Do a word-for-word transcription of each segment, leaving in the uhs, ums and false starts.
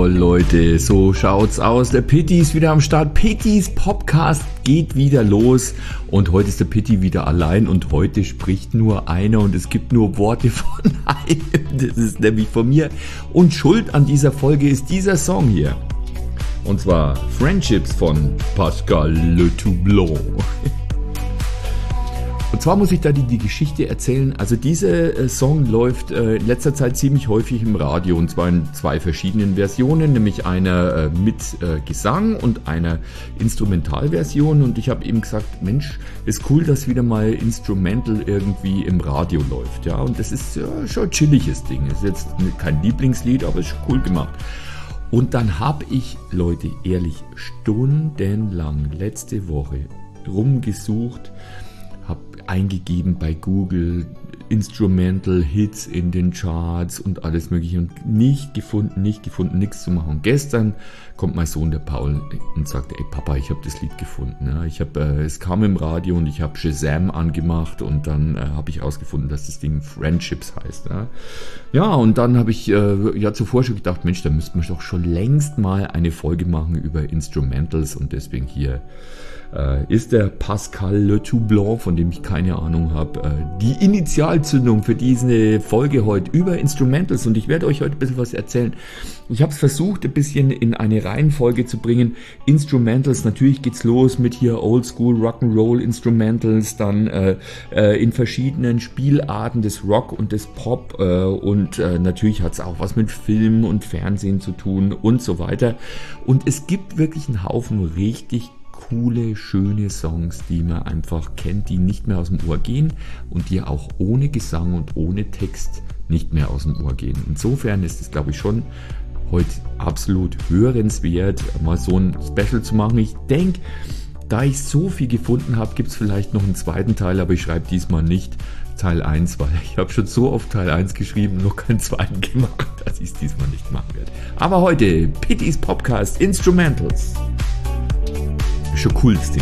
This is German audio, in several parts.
Jawohl, Leute, so schaut's aus. Der Pitti ist wieder am Start. Pittis Podcast geht wieder los. Und heute ist der Pitti wieder allein. Und heute spricht nur einer. Und es gibt nur Worte von einem. Das ist nämlich von mir. Und Schuld an dieser Folge ist dieser Song hier. Und zwar Friendships von Pascal Le Toublon. Und zwar muss ich da die, die Geschichte erzählen. Also dieser äh, Song läuft äh, in letzter Zeit ziemlich häufig im Radio. Und zwar in zwei verschiedenen Versionen. Nämlich einer äh, mit äh, Gesang und einer Instrumentalversion. Und ich habe eben gesagt, Mensch, ist cool, dass wieder mal Instrumental irgendwie im Radio läuft. Ja, und das ist ja, schon ein chilliges Ding. Ist jetzt kein Lieblingslied, aber ist cool gemacht. Und dann habe ich, Leute, ehrlich, stundenlang letzte Woche rumgesucht, habe eingegeben bei Google Instrumental Hits in den Charts und alles mögliche und nicht gefunden, nicht gefunden, nichts zu machen. Und gestern kommt mein Sohn, der Paul, und sagt, ey Papa, ich habe das Lied gefunden. Ja, ich hab, äh, es kam im Radio und ich habe Shazam angemacht und dann äh, habe ich herausgefunden, dass das Ding Friendships heißt. Ja, ja und dann habe ich äh, ja zuvor schon gedacht, Mensch, da müssten wir doch schon längst mal eine Folge machen über Instrumentals und deswegen hier äh, ist der Pascal Le Toublon, von dem ich keine Ahnung habe, äh, die Initialzündung für diese Folge heute über Instrumentals und ich werde euch heute ein bisschen was erzählen. Ich habe es versucht, ein bisschen in eine Reihenfolge zu bringen. Instrumentals, natürlich geht's los mit hier Oldschool Rock'n'Roll Instrumentals, dann äh, äh, in verschiedenen Spielarten des Rock und des Pop äh, und äh, natürlich hat's auch was mit Film und Fernsehen zu tun und so weiter. Und es gibt wirklich einen Haufen richtig coole, schöne Songs, die man einfach kennt, die nicht mehr aus dem Ohr gehen und die auch ohne Gesang und ohne Text nicht mehr aus dem Ohr gehen. Insofern ist es, glaube ich, schon heute absolut hörenswert, mal so ein Special zu machen. Ich denke, da ich so viel gefunden habe, gibt es vielleicht noch einen zweiten Teil, aber ich schreibe diesmal nicht Teil eins, weil ich habe schon so oft Teil eins geschrieben, noch keinen zweiten gemacht, dass ich es diesmal nicht machen werde. Aber heute, Pittis Podcast Instrumentals. Schon cool, das Ding.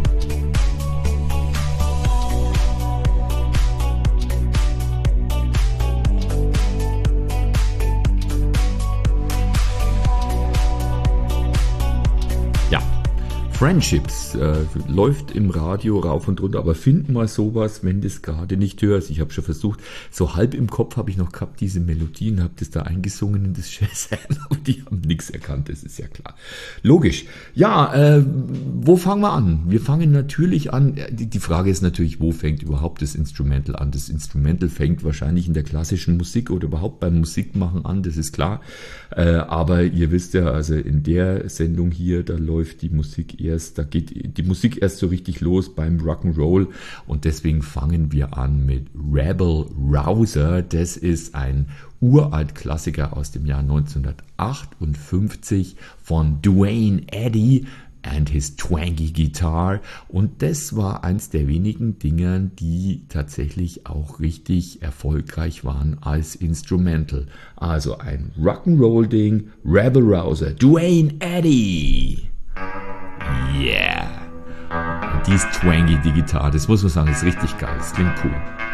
Friendships äh, läuft im Radio rauf und runter, aber find mal sowas, wenn du es gerade nicht hörst. Ich habe schon versucht, so halb im Kopf habe ich noch gehabt, diese Melodien, habe das da eingesungen in das Shazam, aber die haben nichts erkannt, das ist ja klar. Logisch. Ja, äh, wo fangen wir an? Wir fangen natürlich an, die, die Frage ist natürlich, wo fängt überhaupt das Instrumental an? Das Instrumental fängt wahrscheinlich in der klassischen Musik oder überhaupt beim Musikmachen an, das ist klar. Äh, aber ihr wisst ja, also in der Sendung hier, da läuft die Musik eher Erst, da geht die Musik erst so richtig los beim Rock'n'Roll und deswegen fangen wir an mit Rebel Rouser. Das ist ein uralt Klassiker aus dem Jahr neunzehnhundertachtundfünfzig von Duane Eddy and his twangy guitar und das war eins der wenigen Dinger, die tatsächlich auch richtig erfolgreich waren als Instrumental. Also ein Rock'n'Roll-Ding, Rebel Rouser, Duane Eddy. Yeah! Und die ist twangy, die Gitarre. Das muss man sagen, ist richtig geil. Das klingt cool.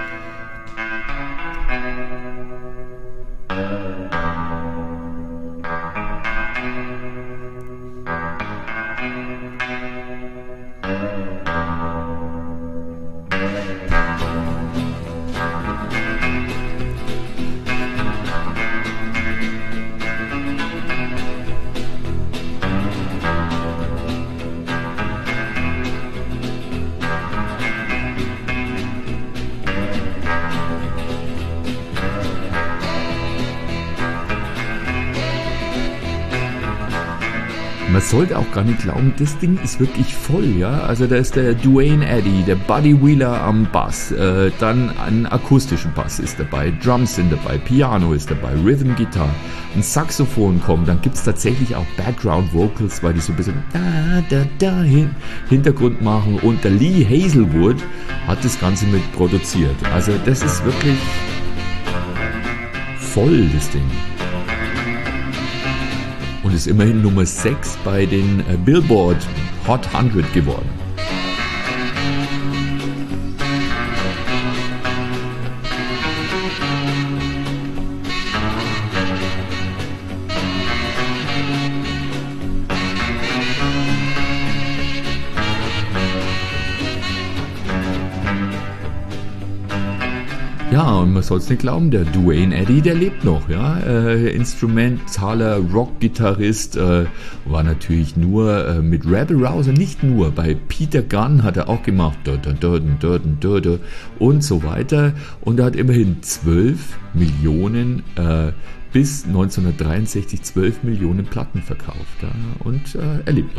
Man sollte auch gar nicht glauben, das Ding ist wirklich voll, ja. Also da ist der Duane Eddy, der Buddy Wheeler am Bass, äh, dann ein akustischen Bass ist dabei, Drums sind dabei, Piano ist dabei, Rhythm Guitar, ein Saxophon kommt, dann gibt es tatsächlich auch Background Vocals, weil die so ein bisschen da, da, da hin, Hintergrund machen und der Lee Hazelwood hat das Ganze mit produziert. Also das ist wirklich voll, das Ding. Und ist immerhin Nummer sechs bei den äh, Billboard Hot hundert geworden. Ja, und man soll es nicht glauben, der Duane Eddy, der lebt noch, ja. Äh, Instrumentaler Rock-Gitarrist, äh, war natürlich nur äh, mit Rebel Rouser, nicht nur, bei Peter Gunn hat er auch gemacht, da, da, da, da, da, da, und so weiter. Und er hat immerhin zwölf Millionen, äh, bis neunzehnhundertdreiundsechzig zwölf Millionen Platten verkauft, ja. Und äh, er lebt noch.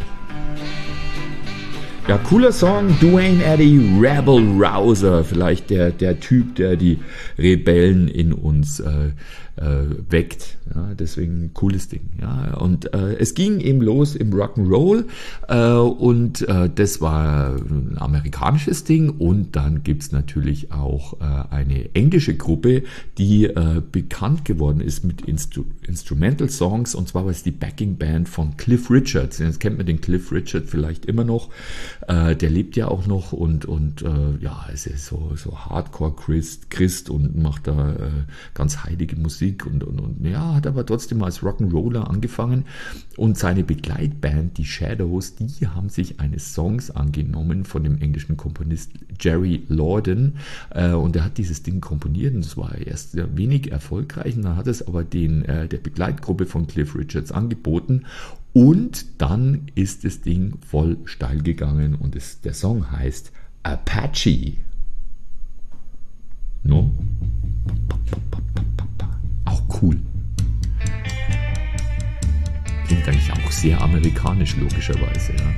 Ja, cooler Song, Duane Eddy, Rebel Rouser, vielleicht der, der Typ, der die Rebellen in uns äh, äh, weckt. Ja, deswegen cooles Ding. Ja, und äh, es ging eben los im Rock'n'Roll äh, und äh, das war ein amerikanisches Ding. Und dann gibt's natürlich auch äh, eine englische Gruppe, die äh, bekannt geworden ist mit Instru- Instrumental Songs, und zwar war es die Backing Band von Cliff Richard. Jetzt kennt man den Cliff Richard vielleicht immer noch. Äh, der lebt ja auch noch und und äh, ja, es ist so so Hardcore Christ, Christ und macht da äh, ganz heilige Musik und und und ja, hat aber trotzdem als Rock'n'Roller angefangen, und seine Begleitband, die Shadows, die haben sich eines Songs angenommen von dem englischen Komponist Jerry Lorden, äh, und er hat dieses Ding komponiert, und es war erst sehr wenig erfolgreich, und dann hat es aber den äh, der Begleitgruppe von Cliff Richards angeboten. Und dann ist das Ding voll steil gegangen, und es, der Song heißt Apache. No? Auch cool. Klingt eigentlich auch sehr amerikanisch, logischerweise, ja.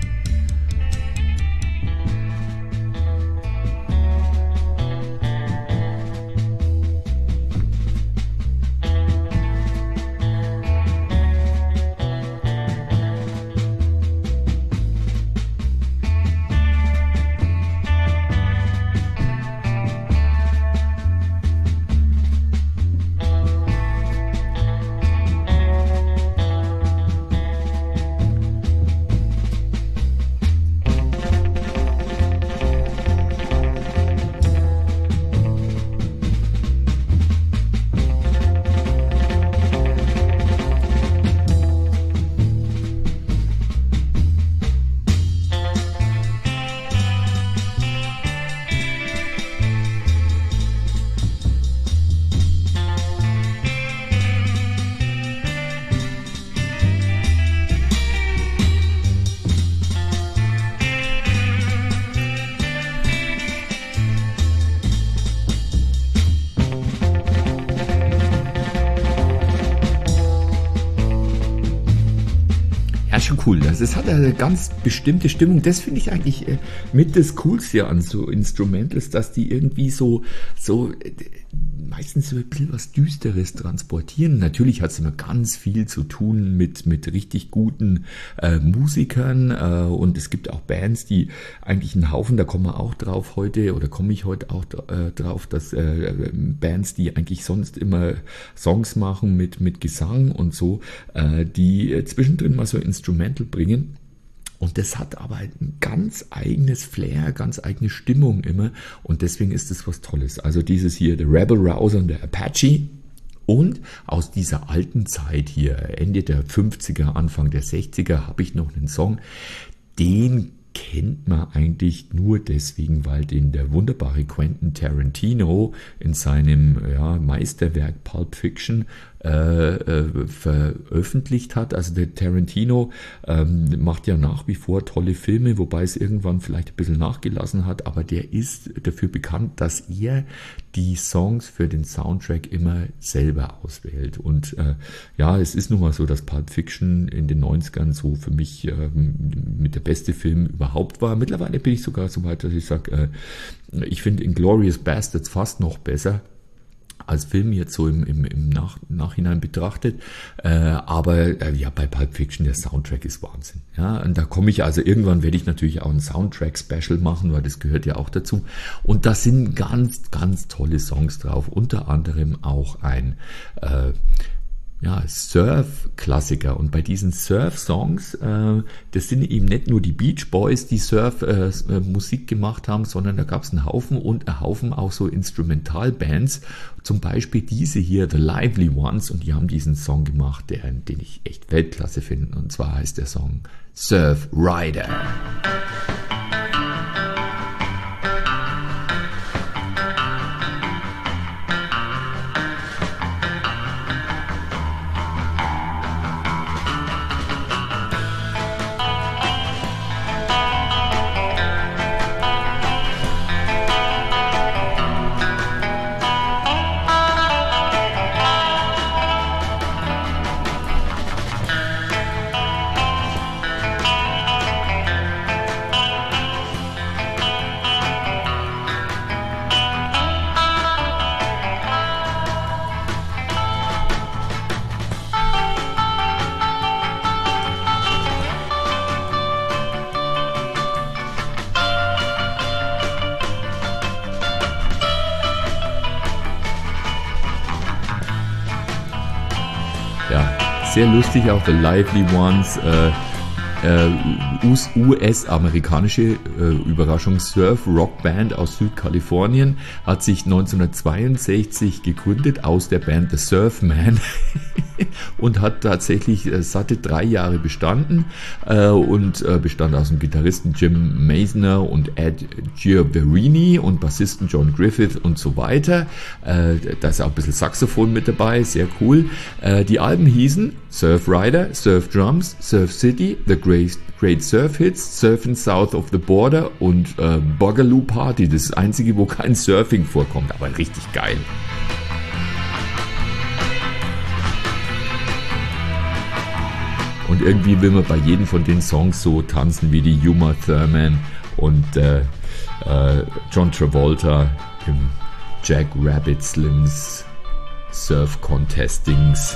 Schon cool. Also es hat eine ganz bestimmte Stimmung. Das finde ich eigentlich äh, mit das Coolste an so Instrumentals, dass die irgendwie so, so äh, meistens so ein bisschen was Düsteres transportieren. Natürlich hat es immer ganz viel zu tun mit, mit richtig guten äh, Musikern, äh, und es gibt auch Bands, die eigentlich einen Haufen, da kommen wir auch drauf heute, oder komme ich heute auch äh, drauf, dass äh, Bands, die eigentlich sonst immer Songs machen mit, mit Gesang und so, äh, die äh, zwischendrin mal so Instrumental bringen. Und das hat aber ein ganz eigenes Flair, ganz eigene Stimmung immer. Und deswegen ist es was Tolles. Also dieses hier, der Rebel Rouser und der Apache. Und aus dieser alten Zeit hier, Ende der fünfziger, Anfang der sechziger, habe ich noch einen Song, den kennt man eigentlich nur deswegen, weil den der wunderbare Quentin Tarantino in seinem ja, Meisterwerk Pulp Fiction äh, äh, veröffentlicht hat. Also der Tarantino ähm, macht ja nach wie vor tolle Filme, wobei es irgendwann vielleicht ein bisschen nachgelassen hat, aber der ist dafür bekannt, dass er die Songs für den Soundtrack immer selber auswählt. Und äh, ja, es ist nun mal so, dass Pulp Fiction in den neunzigern so für mich ähm, mit der beste Film überhaupt war. Mittlerweile bin ich sogar so weit, dass ich sage, äh, ich finde Inglourious Basterds fast noch besser als Film jetzt so im, im, im Nach, Nachhinein betrachtet, äh, aber äh, ja, bei Pulp Fiction, der Soundtrack ist Wahnsinn. Ja, und da komme ich, also irgendwann werde ich natürlich auch ein Soundtrack-Special machen, weil das gehört ja auch dazu. Und da sind ganz, ganz tolle Songs drauf, unter anderem auch ein äh, ja, Surf-Klassiker. Und bei diesen Surf-Songs, äh, das sind eben nicht nur die Beach Boys, die Surf-Musik äh, gemacht haben, sondern da gab es einen Haufen und einen Haufen auch so Instrumentalbands. Zum Beispiel diese hier, The Lively Ones, und die haben diesen Song gemacht, der, den ich echt Weltklasse finde. Und zwar heißt der Song Surf Rider. sehr lustig, auch The Lively Ones, äh, äh, U S-amerikanische äh, Überraschung Surf-Rock-Band aus Südkalifornien, hat sich neunzehnhundertzweiundsechzig gegründet aus der Band The Surfman und hat tatsächlich äh, satte drei Jahre bestanden äh, und äh, bestand aus dem Gitarristen Jim Meisner und Ed Giovanni und Bassisten John Griffith und so weiter. Äh, da ist auch ein bisschen Saxophon mit dabei, sehr cool. Äh, die Alben hießen Surf Rider, Surf Drums, Surf City, The Great, Great Surf Hits, Surfing South of the Border und äh, Boogaloo Party. Das ist das einzige, wo kein Surfing vorkommt, aber richtig geil. Und irgendwie will man bei jedem von den Songs so tanzen wie die Uma Thurman und äh, äh, John Travolta im Jack Rabbit Slims Surf Contestings.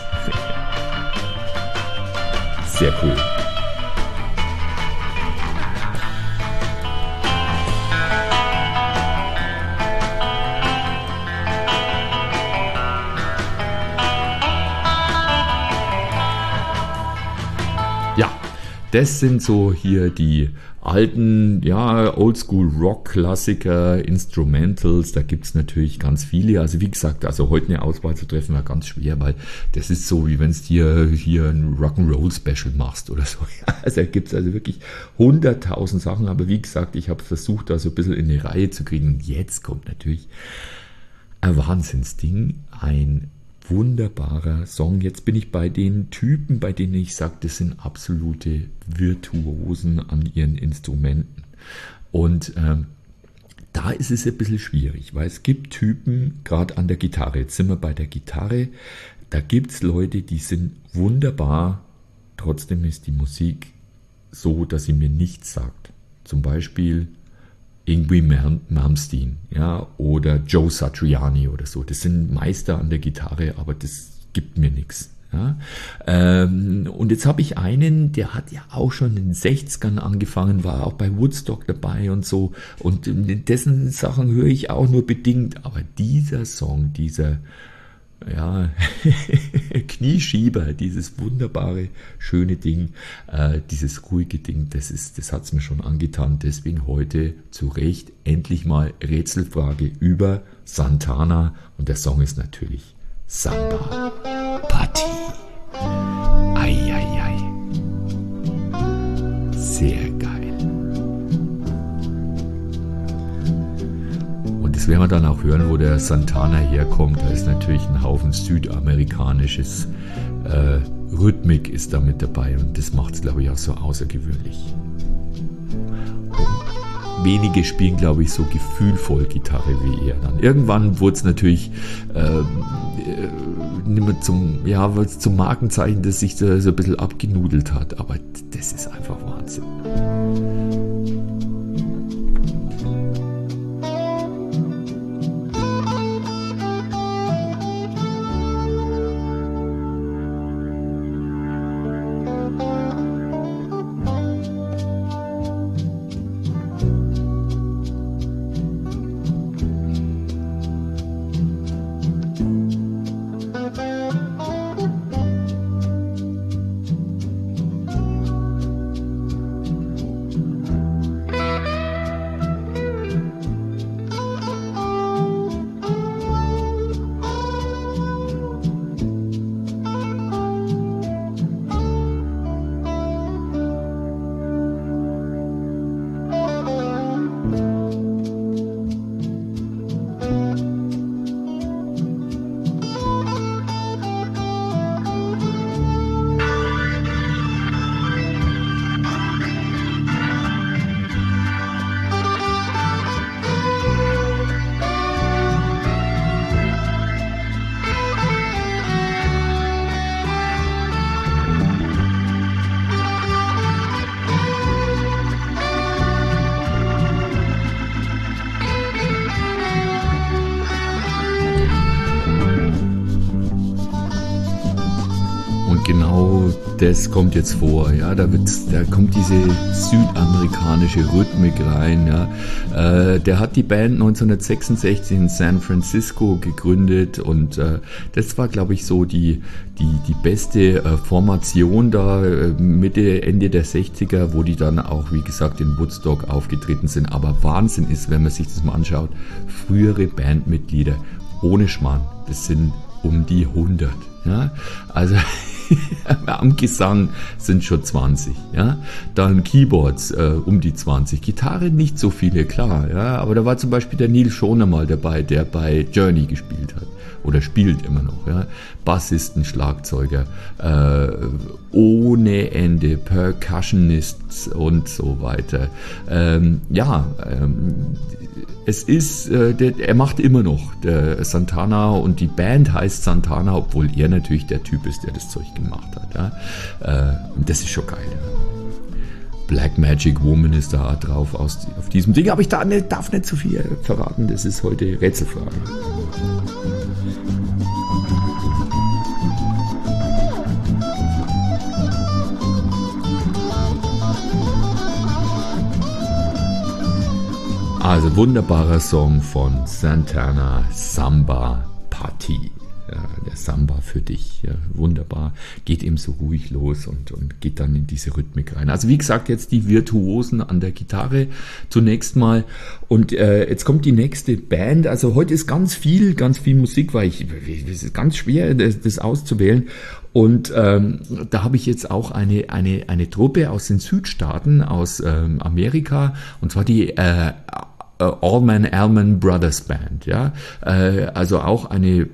Sehr cool. Ja, das sind so hier die alten, ja, Oldschool-Rock-Klassiker, Instrumentals, da gibt's natürlich ganz viele. Also wie gesagt, also heute eine Auswahl zu treffen war ganz schwer, weil das ist so, wie wenn es dir hier ein Rock'n'Roll-Special machst oder so. Also da gibt's also wirklich hunderttausend Sachen, aber wie gesagt, ich habe versucht, da so ein bisschen in eine Reihe zu kriegen. Und jetzt kommt natürlich ein Wahnsinnsding, ein wunderbarer Song. Jetzt bin ich bei den Typen, bei denen ich sage, das sind absolute Virtuosen an ihren Instrumenten. Und ähm, da ist es ein bisschen schwierig, weil es gibt Typen, gerade an der Gitarre, jetzt sind wir bei der Gitarre, da gibt es Leute, die sind wunderbar, trotzdem ist die Musik so, dass sie mir nichts sagt. Zum Beispiel Yngwie Malmsteen, ja, oder Joe Satriani oder so. Das sind Meister an der Gitarre, aber das gibt mir nichts. Ja. Ähm, und jetzt habe ich einen, der hat ja auch schon in den sechzigern angefangen, war auch bei Woodstock dabei und so. Und dessen Sachen höre ich auch nur bedingt. Aber dieser Song, dieser ja, Knieschieber, dieses wunderbare, schöne Ding, äh, dieses ruhige Ding, das ist, das hat's mir schon angetan. Deswegen heute zu Recht endlich mal Rätselfrage über Santana und der Song ist natürlich Samba Party. Ei, ei, ei. Sehr geil. Das werden wir dann auch hören, wo der Santana herkommt. Da ist natürlich ein Haufen südamerikanisches äh, Rhythmik ist da mit dabei und das macht es, glaube ich, auch so außergewöhnlich. Und wenige spielen, glaube ich, so gefühlvoll Gitarre wie er dann. Irgendwann wurde es natürlich äh, äh, nicht mehr zum, ja, zum Markenzeichen, das sich so, so ein bisschen abgenudelt hat, aber das ist einfach Wahnsinn. das kommt jetzt vor, ja, da wird, da kommt diese südamerikanische Rhythmik rein, ja. Äh, der hat die Band neunzehnhundertsechsundsechzig in San Francisco gegründet und äh, das war, glaube ich, so die, die, die beste äh, Formation da äh, Mitte, Ende der sechziger, wo die dann auch, wie gesagt, in Woodstock aufgetreten sind. Aber Wahnsinn ist, wenn man sich das mal anschaut, frühere Bandmitglieder ohne Schmarrn, das sind um die hundert, ja, also am Gesang sind schon zwanzig, ja, dann Keyboards äh, um die zwanzig, Gitarre nicht so viele, klar, ja, aber da war zum Beispiel der Neil Schoner mal dabei, der bei Journey gespielt hat oder spielt immer noch, ja, Bassisten, Schlagzeuger, äh, ohne Ende, Percussionists und so weiter, ähm, ja, ähm, es ist, äh, der, er macht immer noch der Santana und die Band heißt Santana, obwohl er natürlich der Typ ist, der das Zeug gemacht hat. Ja? Äh, und das ist schon geil. Ja? Black Magic Woman ist da drauf aus, auf diesem Ding, aber ich darf nicht, darf nicht zu viel verraten, das ist heute Rätselfrage. Also wunderbarer Song von Santana, Samba Party. Ja, der Samba für dich, ja, wunderbar, geht eben so ruhig los und, und geht dann in diese Rhythmik rein. Also wie gesagt, jetzt die Virtuosen an der Gitarre zunächst mal und äh, jetzt kommt die nächste Band. Also heute ist ganz viel, ganz viel Musik, weil ich, es ist ganz schwer, das, das auszuwählen. Und ähm, da habe ich jetzt auch eine, eine, eine Truppe aus den Südstaaten, aus ähm, Amerika, und zwar die äh, Allman Allman Brothers Band, ja, äh, also auch eine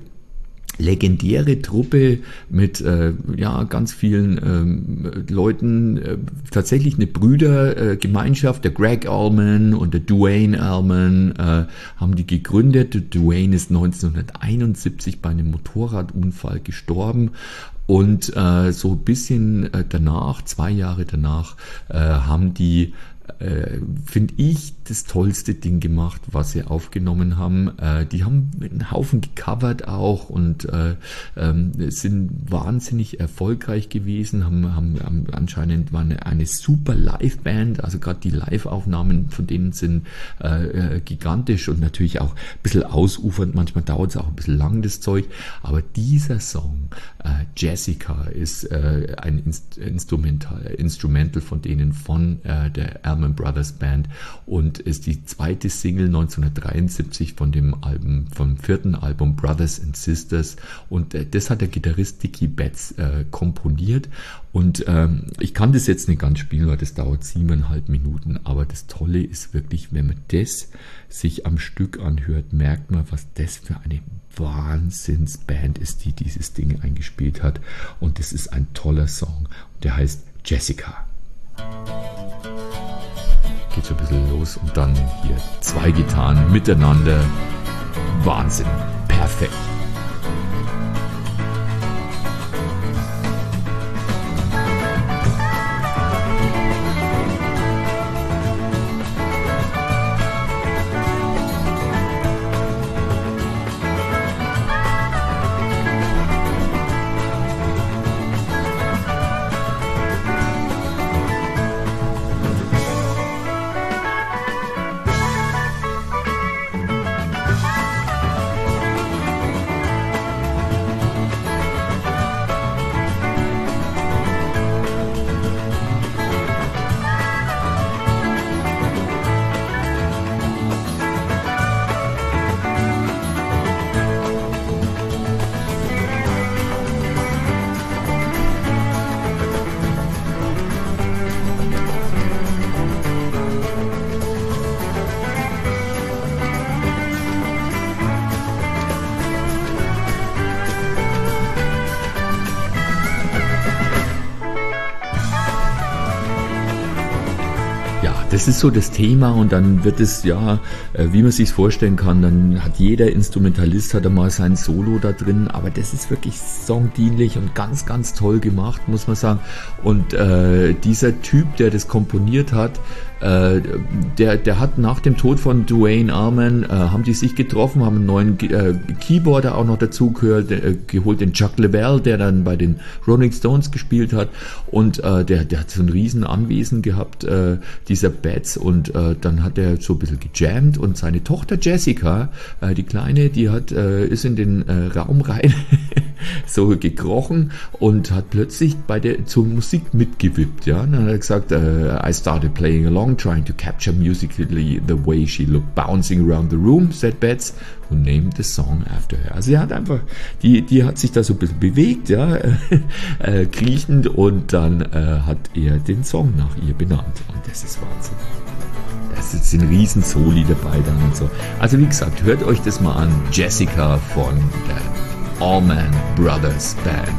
legendäre Truppe mit äh, ja ganz vielen ähm, Leuten, äh, tatsächlich eine Brüdergemeinschaft, äh, der Greg Allman und der Duane Allman äh, haben die gegründet. Duane ist neunzehnhunderteinundsiebzig bei einem Motorradunfall gestorben. Und äh, so ein bisschen äh, danach, zwei Jahre danach, äh, haben die Äh, finde ich, das tollste Ding gemacht, was sie aufgenommen haben. Äh, die haben einen Haufen gecovert auch und äh, ähm, sind wahnsinnig erfolgreich gewesen, haben, haben, haben anscheinend war eine, eine super Live-Band, also gerade die Live-Aufnahmen von denen sind äh, äh, gigantisch und natürlich auch ein bisschen ausufernd, manchmal dauert es auch ein bisschen lang, das Zeug, aber dieser Song, äh, Jessica, ist äh, ein Inst- Instrumental, Instrumental von denen, von äh, der Allman Brothers Band und ist die zweite Single neunzehnhundertdreiundsiebzig von dem Album, vom vierten Album Brothers and Sisters und äh, das hat der Gitarrist Dickie Betts äh, komponiert und ähm, ich kann das jetzt nicht ganz spielen, weil das dauert siebeneinhalb Minuten, aber das Tolle ist wirklich, wenn man das sich am Stück anhört, merkt man, was das für eine Wahnsinnsband ist, die dieses Ding eingespielt hat und das ist ein toller Song und der heißt Jessica. Geht so ein bisschen los und dann hier zwei Gitarren miteinander. Wahnsinn. Perfekt. Das ist so das Thema und dann wird es ja, wie man sich vorstellen kann, dann hat jeder Instrumentalist hat einmal sein Solo da drin, aber das ist wirklich songdienlich und ganz, ganz toll gemacht, muss man sagen. Und äh, dieser Typ, der das komponiert hat, äh, der, der hat nach dem Tod von Duane Allman, äh, haben die sich getroffen, haben einen neuen äh, Keyboarder auch noch dazu gehört, äh, geholt, den Chuck Leavell, der dann bei den Rolling Stones gespielt hat, und äh, der, der hat so ein riesen Anwesen gehabt, äh, dieser Betts, und äh, dann hat er so ein bisschen gejammt, und seine Tochter Jessica, äh, die Kleine, die hat, äh, ist in den äh, Raum rein so gekrochen und hat plötzlich bei der zur Musik mitgewippt, ja, und dann hat er gesagt, uh, I started playing along, trying to capture musically the way she looked bouncing around the room, said Betts, who named the song after her. Also er hat einfach, die, die hat sich da so ein bisschen bewegt, ja, äh, kriechend, und dann äh, hat er den Song nach ihr benannt, und das ist Wahnsinn. Es sind riesen Soli dabei dann und so. Also wie gesagt, hört euch das mal an. Jessica von der Allman Brothers Band.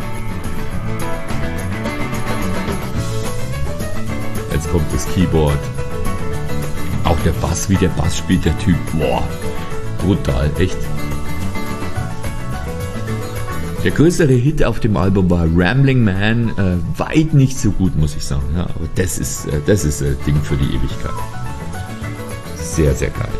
Jetzt kommt das Keyboard. Auch der Bass, wie der Bass spielt der Typ. Boah, brutal, echt. Der größere Hit auf dem Album war Rambling Man. Äh, weit nicht so gut, muss ich sagen. Ja, aber das ist, äh, das ist ein Ding für die Ewigkeit. Sehr, sehr geil.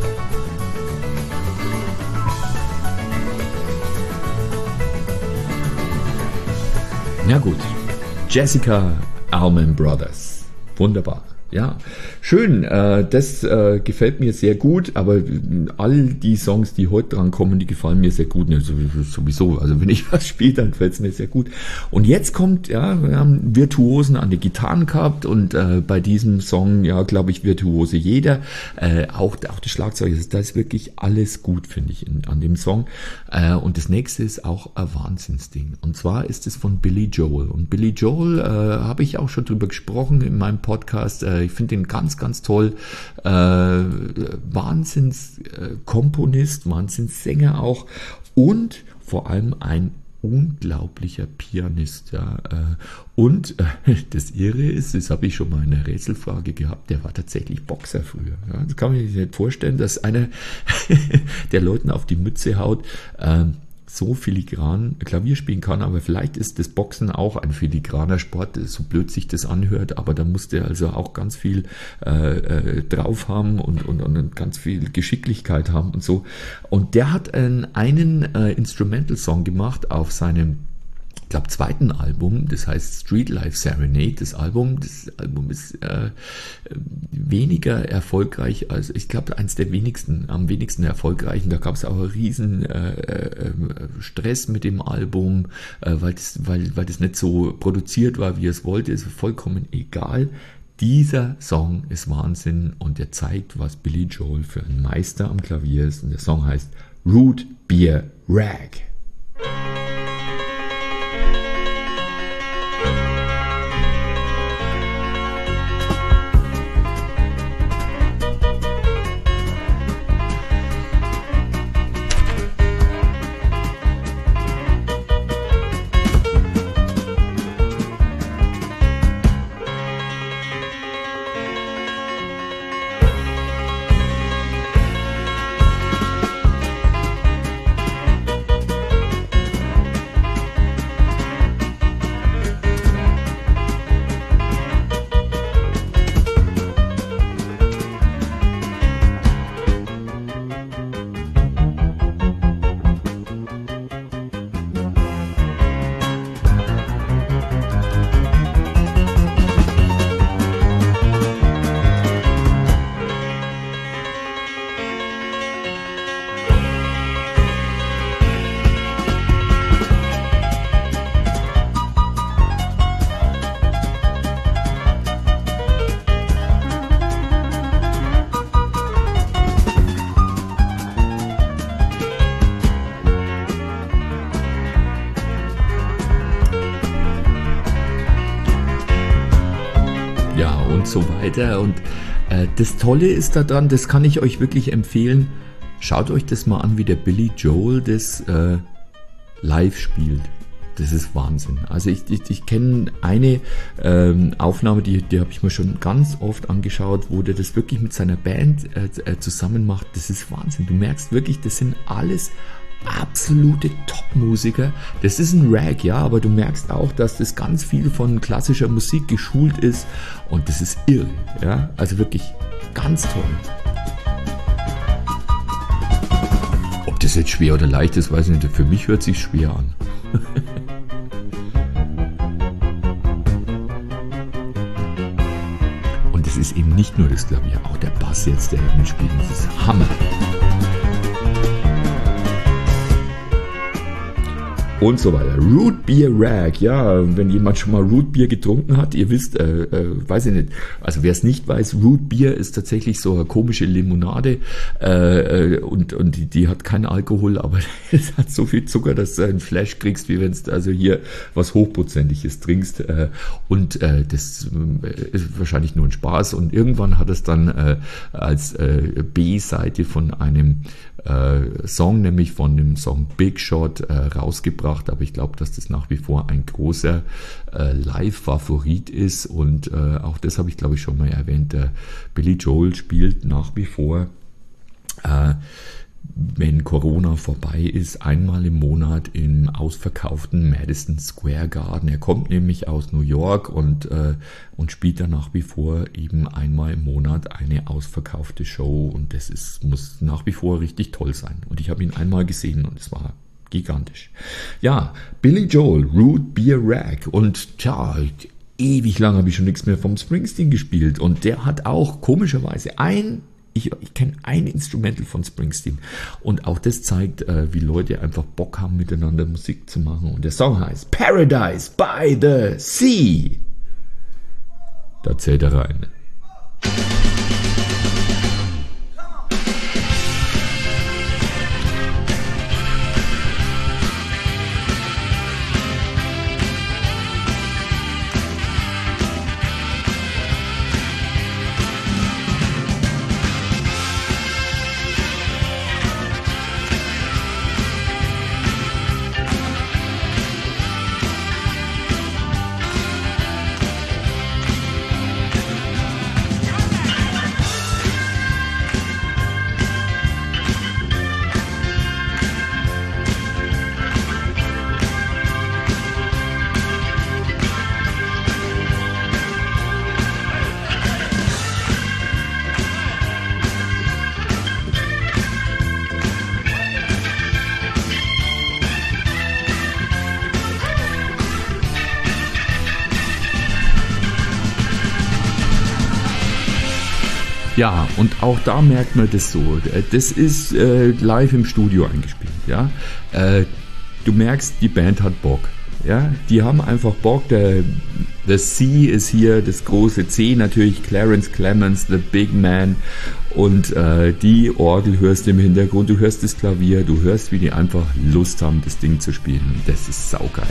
Ja gut, Jessica Allman Brothers, wunderbar. Ja, schön, äh, das äh, gefällt mir sehr gut, aber all die Songs, die heute dran kommen, die gefallen mir sehr gut, ne, sowieso, also wenn ich was spiele, dann fällt es mir sehr gut. Und jetzt kommt, ja, wir haben Virtuosen an den Gitarren gehabt, und äh, bei diesem Song, ja, glaube ich, Virtuose jeder, äh, auch, auch das Schlagzeug, da ist wirklich alles gut, finde ich, in, an dem Song. Äh, und das nächste ist auch ein Wahnsinnsding, und zwar ist es von Billy Joel, und Billy Joel, äh, habe ich auch schon drüber gesprochen in meinem Podcast, äh, ich finde den ganz, ganz toll. Äh, Wahnsinnskomponist, Wahnsinnssänger auch, und vor allem ein unglaublicher Pianist. Ja. Und äh, das Irre ist, das habe ich schon mal in einer Rätselfrage gehabt, der war tatsächlich Boxer früher. Ja. Das kann man sich nicht vorstellen, dass einer der Leuten auf die Mütze haut, äh, so filigran Klavier spielen kann, aber vielleicht ist das Boxen auch ein filigraner Sport, so blöd sich das anhört, aber da musste er also auch ganz viel äh, äh, drauf haben und, und, und ganz viel Geschicklichkeit haben und so. Und der hat einen, einen äh, Instrumental-Song gemacht auf seinem, ich glaube, zweiten Album, das heißt Street Life Serenade, das Album, das Album ist äh, weniger erfolgreich, als ich glaube, eins der wenigsten, am wenigsten erfolgreichen, da gab es auch einen riesen äh, äh, Stress mit dem Album, äh, weil, das, weil, weil das nicht so produziert war, wie er es wollte, ist vollkommen egal. Dieser Song ist Wahnsinn, und der zeigt, was Billy Joel für ein Meister am Klavier ist, und der Song heißt Root Beer Rag. So weiter. Und äh, das Tolle ist daran, das kann ich euch wirklich empfehlen, schaut euch das mal an, wie der Billy Joel das äh, live spielt. Das ist Wahnsinn. Also ich, ich, ich kenne eine ähm, Aufnahme, die, die habe ich mir schon ganz oft angeschaut, wo der das wirklich mit seiner Band äh, zusammen macht. Das ist Wahnsinn. Du merkst wirklich, das sind alles absolute Top-Musiker. Das ist ein Rag, ja, aber du merkst auch, dass das ganz viel von klassischer Musik geschult ist, und das ist irre, ja, also wirklich ganz toll. Ob das jetzt schwer oder leicht ist, weiß ich nicht. Für mich hört es sich schwer an. Und es ist eben nicht nur das Klavier, auch der Bass jetzt, der hier mitspielt, das ist Hammer. Und so weiter. Root Beer Rag, ja, wenn jemand schon mal Root Beer getrunken hat, ihr wisst, äh, äh, weiß ich nicht, also wer es nicht weiß, Root Beer ist tatsächlich so eine komische Limonade äh, und, und die, die hat keinen Alkohol, aber es hat so viel Zucker, dass du einen Flash kriegst, wie wenn du also hier was Hochprozentiges trinkst äh, und äh, das äh, ist wahrscheinlich nur ein Spaß und irgendwann hat es dann äh, als äh, B-Seite von einem Äh, Song, nämlich von dem Song Big Shot äh, rausgebracht, aber ich glaube, dass das nach wie vor ein großer äh, Live-Favorit ist und äh, auch das habe ich glaube ich schon mal erwähnt, der Billy Joel spielt nach wie vor äh, wenn Corona vorbei ist, einmal im Monat im ausverkauften Madison Square Garden. Er kommt nämlich aus New York und, äh, und spielt dann nach wie vor eben einmal im Monat eine ausverkaufte Show und das ist, muss nach wie vor richtig toll sein. Und ich habe ihn einmal gesehen und es war gigantisch. Ja, Billy Joel, Root Beer Rag und tja, ewig lang habe ich schon nichts mehr vom Springsteen gespielt und der hat auch komischerweise ein Ich, ich kenne ein Instrumental von Springsteen und auch das zeigt, äh, wie Leute einfach Bock haben, miteinander Musik zu machen. Und der Song heißt Paradise by the Sea. Da zählt er rein. Ja, und auch da merkt man das so. Das ist äh, live im Studio eingespielt. Ja? Äh, du merkst, die Band hat Bock. Ja? Die haben einfach Bock. Der, the C ist hier, das große C natürlich, Clarence Clemons, the big man. Und äh, die Orgel hörst du im Hintergrund, du hörst das Klavier, du hörst, wie die einfach Lust haben, das Ding zu spielen. Das ist saugeil.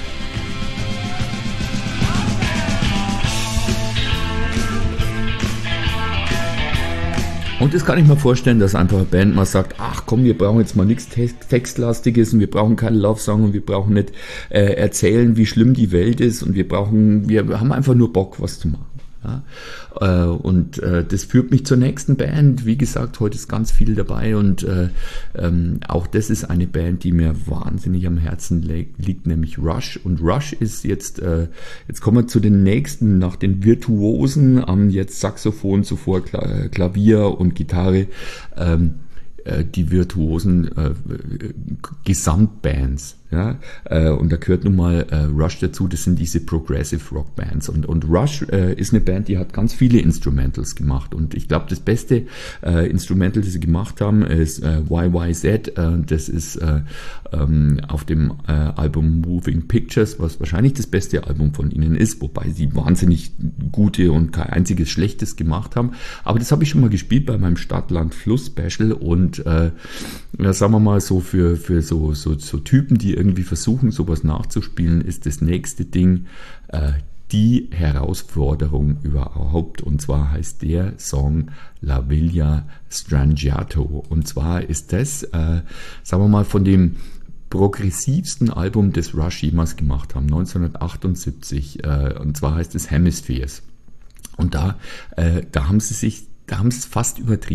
Und das kann ich mir vorstellen, dass einfach eine Band mal sagt, ach komm, wir brauchen jetzt mal nichts Textlastiges und wir brauchen keinen Love-Song und wir brauchen nicht äh, erzählen, wie schlimm die Welt ist und wir brauchen, wir haben einfach nur Bock, was zu machen. Ja? Äh, und äh, das führt mich zur nächsten Band. Wie gesagt, heute ist ganz viel dabei und äh, ähm, auch das ist eine Band, die mir wahnsinnig am Herzen liegt, nämlich Rush. Und Rush ist jetzt, äh, jetzt kommen wir zu den nächsten, nach den Virtuosen, am jetzt Saxophon, zuvor Kla- Klavier und Gitarre, ähm, äh, die virtuosen äh, Gesamtbands. Ja, äh, und da gehört nun mal äh, Rush dazu, das sind diese Progressive Rock Bands und, und Rush äh, ist eine Band, die hat ganz viele Instrumentals gemacht und ich glaube, das beste äh, Instrumental, das sie gemacht haben, ist äh, Y Y Z, äh, das ist äh, ähm, auf dem äh, Album Moving Pictures, was wahrscheinlich das beste Album von ihnen ist, wobei sie wahnsinnig gute und kein einziges schlechtes gemacht haben, aber das habe ich schon mal gespielt bei meinem Stadt-Land-Fluss-Special und äh, ja, sagen wir mal so für, für so, so, so Typen, die irgendwie versuchen, sowas nachzuspielen, ist das nächste Ding äh, die Herausforderung überhaupt. Und zwar heißt der Song La Villa Strangiato. Und zwar ist das, äh, sagen wir mal, von dem progressivsten Album, das Rush jemals gemacht haben, neunzehnhundertachtundsiebzig. Äh, und zwar heißt es Hemispheres. Und da, äh, da haben sie sich, da haben sie es fast übertrieben.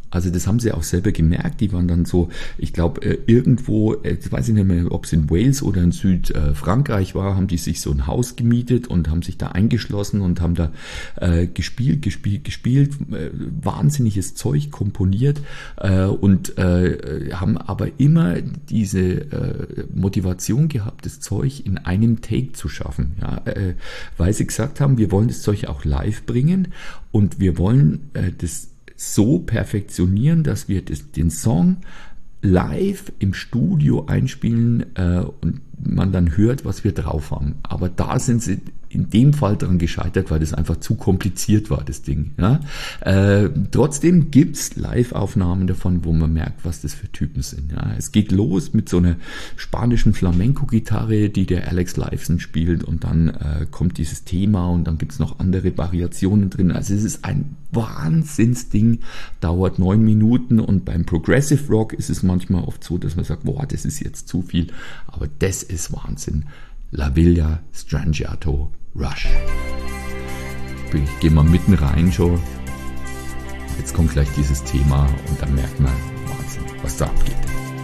Also das haben sie auch selber gemerkt. Die waren dann so, ich glaube, irgendwo, ich weiß nicht mehr, ob es in Wales oder in Südfrankreich war, haben die sich so ein Haus gemietet und haben sich da eingeschlossen und haben da äh, gespielt, gespielt, gespielt, äh, wahnsinniges Zeug komponiert äh, und äh, haben aber immer diese äh, Motivation gehabt, das Zeug in einem Take zu schaffen. Ja, äh, weil sie gesagt haben, wir wollen das Zeug auch live bringen und wir wollen äh, das so perfektionieren, dass wir das, den Song live im Studio einspielen äh, und man dann hört, was wir drauf haben. Aber da sind sie in dem Fall daran gescheitert, weil das einfach zu kompliziert war, das Ding. Ja? Äh, trotzdem gibt's Live-Aufnahmen davon, wo man merkt, was das für Typen sind. Ja? Es geht los mit so einer spanischen Flamenco-Gitarre, die der Alex Lifeson spielt und dann äh, kommt dieses Thema und dann gibt's noch andere Variationen drin. Also es ist ein Wahnsinnsding, dauert neun Minuten und beim Progressive Rock ist es manchmal oft so, dass man sagt, boah, das ist jetzt zu viel, aber das ist Wahnsinn. La Villa Strangiato Rush. Ich gehe mal mitten rein schon. Jetzt kommt gleich dieses Thema und dann merkt man, Wahnsinn, was da abgeht.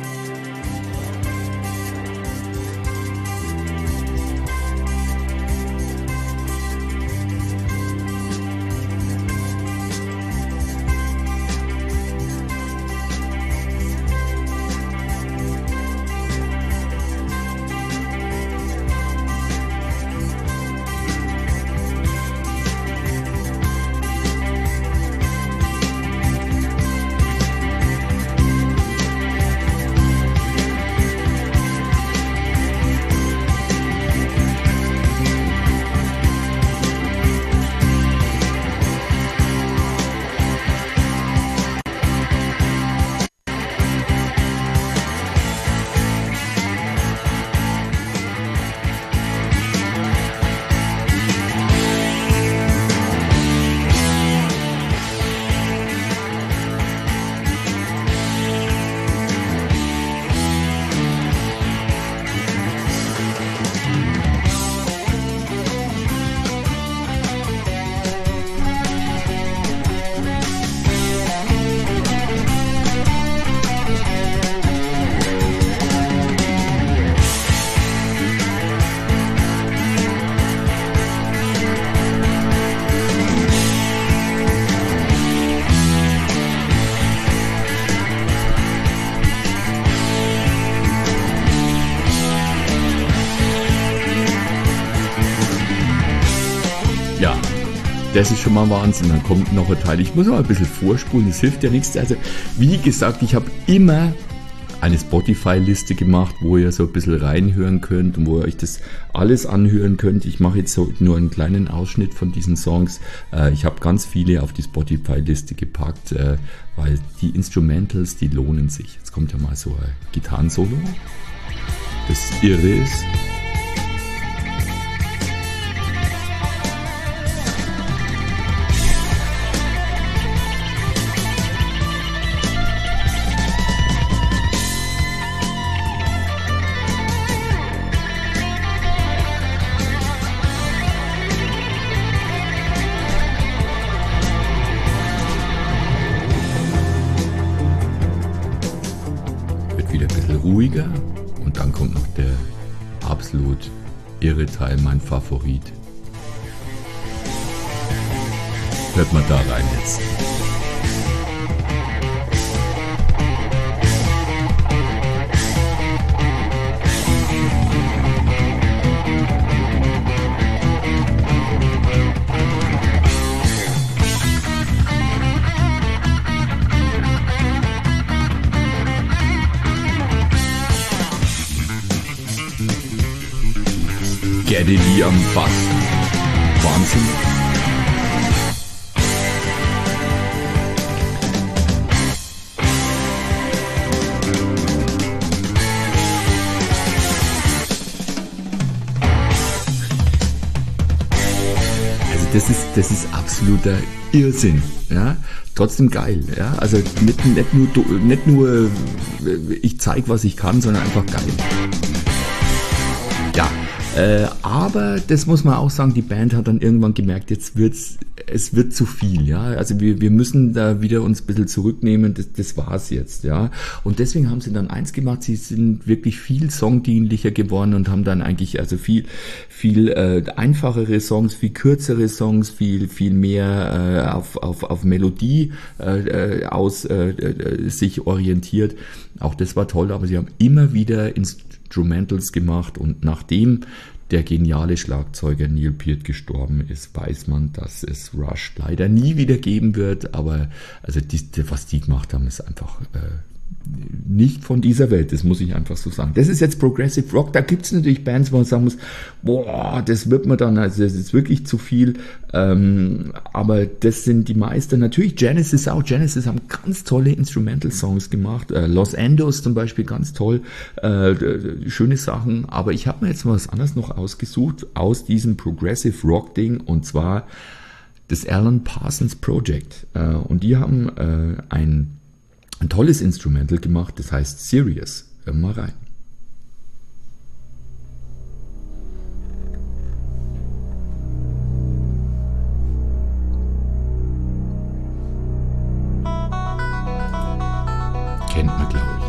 Das ist schon mal Wahnsinn. Dann kommt noch ein Teil. Ich muss mal ein bisschen vorspulen, das hilft ja nichts. Also, wie gesagt, ich habe immer eine Spotify-Liste gemacht, wo ihr so ein bisschen reinhören könnt und wo ihr euch das alles anhören könnt. Ich mache jetzt so nur einen kleinen Ausschnitt von diesen Songs. Ich habe ganz viele auf die Spotify-Liste gepackt, weil die Instrumentals, die lohnen sich. Jetzt kommt ja mal so ein Gitarrensolo, das irre ist. Ruhiger und dann kommt noch der absolut irre Teil, mein Favorit. Hört mal da rein jetzt. Geddy Lee am Bass. Wahnsinn. Also das ist, das ist absoluter Irrsinn. Ja? Trotzdem geil. Ja? Also nicht, nicht, nur, nicht nur ich zeige, was ich kann, sondern einfach geil. Ja. Äh, aber das muss man auch sagen, die Band hat dann irgendwann gemerkt, jetzt wird's, es wird zu viel, ja. Also wir, wir müssen da wieder uns ein bisschen zurücknehmen, das, das war's jetzt, ja. Und deswegen haben sie dann eins gemacht, sie sind wirklich viel songdienlicher geworden und haben dann eigentlich also viel, viel äh, einfachere Songs, viel kürzere Songs, viel, viel mehr äh, auf, auf, auf Melodie äh, aus äh, sich orientiert. Auch das war toll, aber sie haben immer wieder Instrumentals gemacht und nachdem der geniale Schlagzeuger Neil Peart gestorben ist, weiß man, dass es Rush leider nie wieder geben wird, aber also die, was die gemacht haben, ist einfach äh, nicht von dieser Welt, das muss ich einfach so sagen. Das ist jetzt Progressive Rock, da gibt es natürlich Bands, wo man sagen muss, boah, das wird man dann, also das ist wirklich zu viel, ähm, aber das sind die Meister. Natürlich Genesis auch, Genesis haben ganz tolle Instrumental-Songs gemacht, äh, Los Endos zum Beispiel, ganz toll, äh, schöne Sachen, aber ich habe mir jetzt mal was anderes noch ausgesucht aus diesem Progressive Rock-Ding und zwar das Alan Parsons Project, äh, und die haben äh, ein ein tolles Instrumental gemacht, das heißt Serious. Hör mal rein. Kennt man, glaube ich.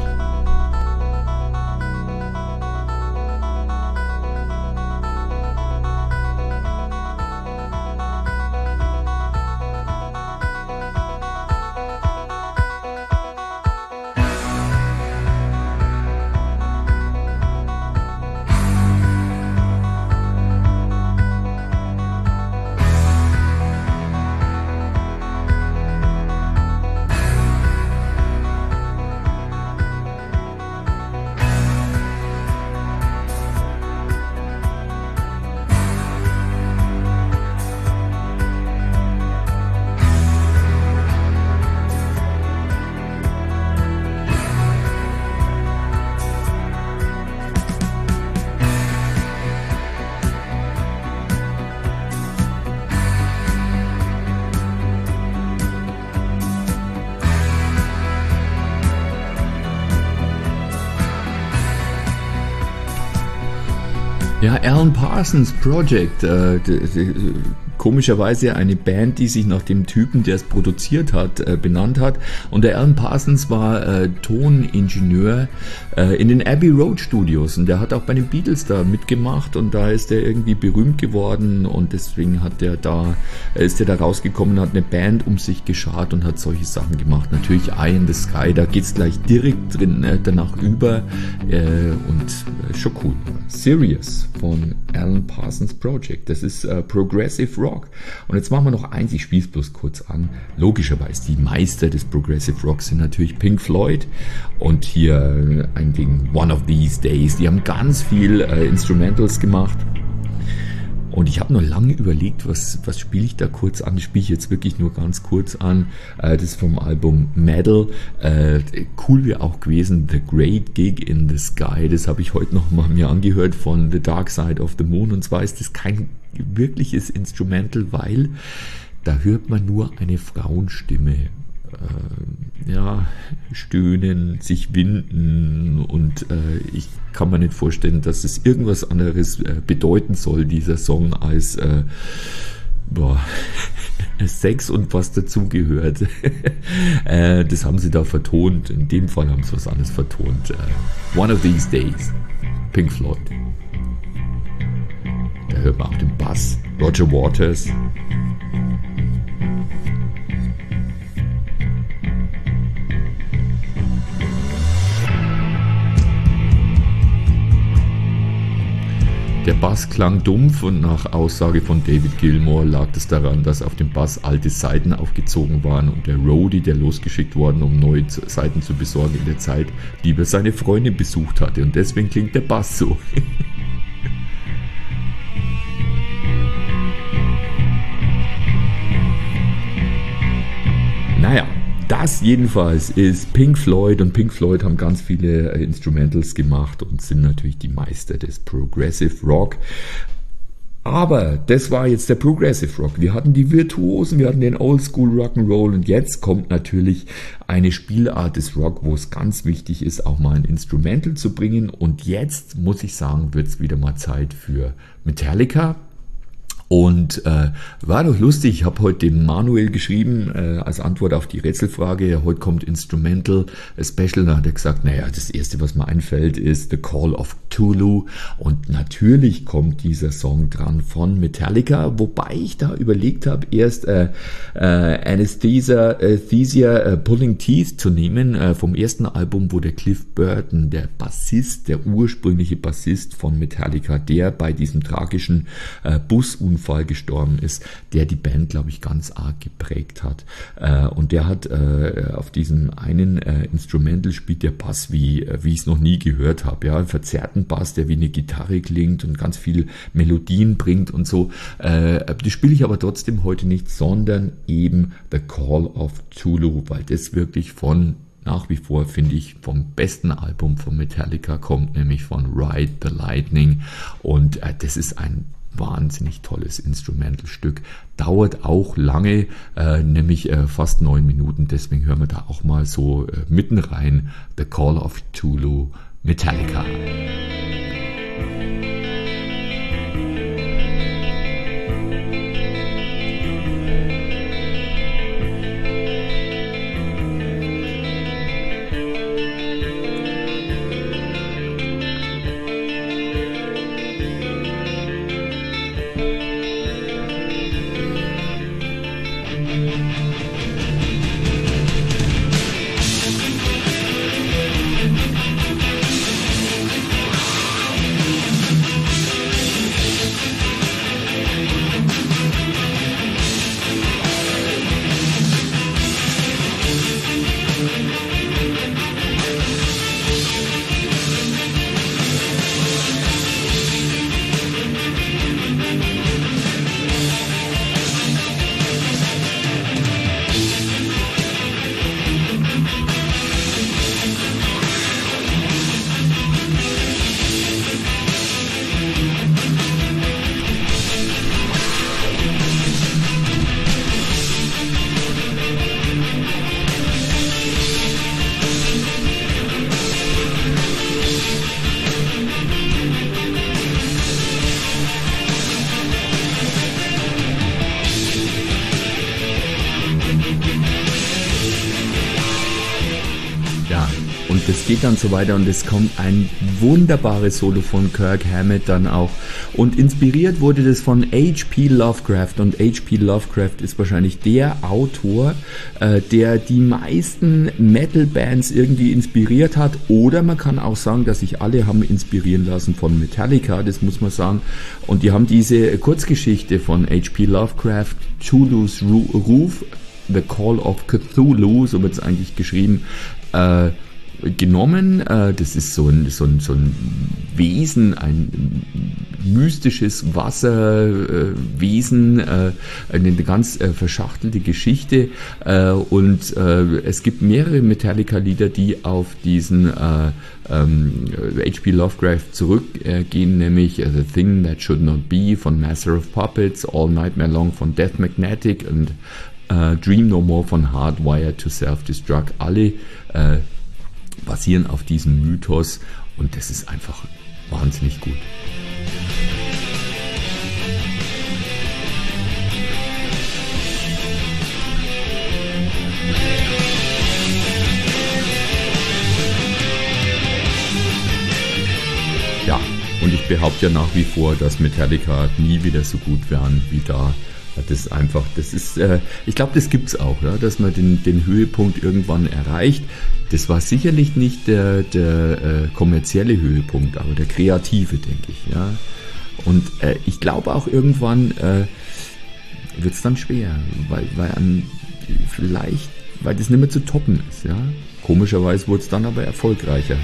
Ja, Alan Parsons Project, äh, d- d- komischerweise eine Band, die sich nach dem Typen, der es produziert hat, äh, benannt hat. Und der Alan Parsons war äh, Toningenieur äh, in den Abbey Road Studios und der hat auch bei den Beatles da mitgemacht und da ist er irgendwie berühmt geworden und deswegen hat er da, ist er da rausgekommen, hat eine Band um sich geschart und hat solche Sachen gemacht. Natürlich Eye in the Sky, da geht's gleich direkt drin äh, danach über äh, und äh, schon cool. Serious von Alan Parsons Project. Das ist äh, Progressive Rock. Und jetzt machen wir noch eins, ich spiele es bloß kurz an. Logischerweise, die Meister des Progressive Rocks sind natürlich Pink Floyd und hier ein Ding, One of These Days. Die haben ganz viel äh, Instrumentals gemacht. Und ich habe noch lange überlegt, was, was spiele ich da kurz an. Das spiele ich jetzt wirklich nur ganz kurz an. Äh, das ist vom Album Metal. Äh, cool wäre auch gewesen The Great Gig in the Sky. Das habe ich heute noch mal mir angehört von The Dark Side of the Moon. Und zwar ist das kein wirkliches Instrumental, weil da hört man nur eine Frauenstimme. Äh, ja, stöhnen, sich winden und äh, ich kann mir nicht vorstellen, dass es irgendwas anderes äh, bedeuten soll, dieser Song, als äh, boah, Sex und was dazugehört. äh, das haben sie da vertont. In dem Fall haben sie was anderes vertont. Äh, One of These Days, Pink Floyd. Da hört man auch den Bass. Roger Waters. Der Bass klang dumpf und nach Aussage von David Gilmour lag es daran, dass auf dem Bass alte Saiten aufgezogen waren und der Roadie, der losgeschickt worden, um neue Saiten zu besorgen, in der Zeit lieber seine Freundin besucht hatte und deswegen klingt der Bass so. Naja, das jedenfalls ist Pink Floyd und Pink Floyd haben ganz viele Instrumentals gemacht und sind natürlich die Meister des Progressive Rock. Aber das war jetzt der Progressive Rock. Wir hatten die Virtuosen, wir hatten den Oldschool Rock'n'Roll und jetzt kommt natürlich eine Spielart des Rock, wo es ganz wichtig ist, auch mal ein Instrumental zu bringen. Und jetzt, muss ich sagen, wird es wieder mal Zeit für Metallica. Und äh, war doch lustig, ich habe heute dem Manuel geschrieben, äh, als Antwort auf die Rätselfrage, heute kommt Instrumental Special, da hat er gesagt, naja, das erste, was mir einfällt, ist The Call of Cthulhu und natürlich kommt dieser Song dran von Metallica, wobei ich da überlegt habe, erst äh, äh, Anesthesia, Anesthesia äh, Pulling Teeth zu nehmen, äh, vom ersten Album, wo der Cliff Burton, der Bassist, der ursprüngliche Bassist von Metallica, der bei diesem tragischen äh, Busunfall gestorben ist, der die Band, glaube ich, ganz arg geprägt hat. Äh, und der hat äh, auf diesem einen äh, Instrumental spielt der Bass, wie, wie ich es noch nie gehört habe. Ja, einen verzerrten Bass, der wie eine Gitarre klingt und ganz viel Melodien bringt und so. Äh, das spiele ich aber trotzdem heute nicht, sondern eben The Call of Cthulhu, weil das wirklich von nach wie vor, finde ich, vom besten Album von Metallica kommt, nämlich von Ride the Lightning. Und äh, das ist ein wahnsinnig tolles Instrumentalstück. Dauert auch lange, äh, nämlich äh, fast neun Minuten. Deswegen hören wir da auch mal so äh, mitten rein. The Call of Cthulhu, Metallica. Das geht dann so weiter und es kommt ein wunderbares Solo von Kirk Hammett dann auch. Und inspiriert wurde das von H P Lovecraft und H P Lovecraft ist wahrscheinlich der Autor, äh, der die meisten Metal-Bands irgendwie inspiriert hat. Oder man kann auch sagen, dass sich alle haben inspirieren lassen von Metallica, das muss man sagen. Und die haben diese Kurzgeschichte von H P Lovecraft, Cthulhu's Roof, The Call of Cthulhu, so wird es eigentlich geschrieben, äh, genommen. Das ist so ein, so ein, so ein Wesen, ein mystisches Wasserwesen, eine ganz verschachtelte Geschichte und es gibt mehrere Metallica-Lieder, die auf diesen H P Lovecraft zurückgehen, nämlich The Thing That Should Not Be von Master of Puppets, All Nightmare Long von Death Magnetic und Dream No More von Hardwired to Self-Destruct. Alle basieren auf diesem Mythos und das ist einfach wahnsinnig gut. Ja, und ich behaupte ja nach wie vor, dass Metallica nie wieder so gut wären wie da. Das ist einfach, das ist, äh, ich glaube, das gibt's auch, ja, dass man den, den Höhepunkt irgendwann erreicht. Das war sicherlich nicht der, der äh, kommerzielle Höhepunkt, aber der kreative, denke ich, ja. Und äh, ich glaube auch irgendwann äh, wird's dann schwer, weil, weil an, vielleicht, weil das nicht mehr zu toppen ist, ja. Komischerweise wurde es dann aber erfolgreicher.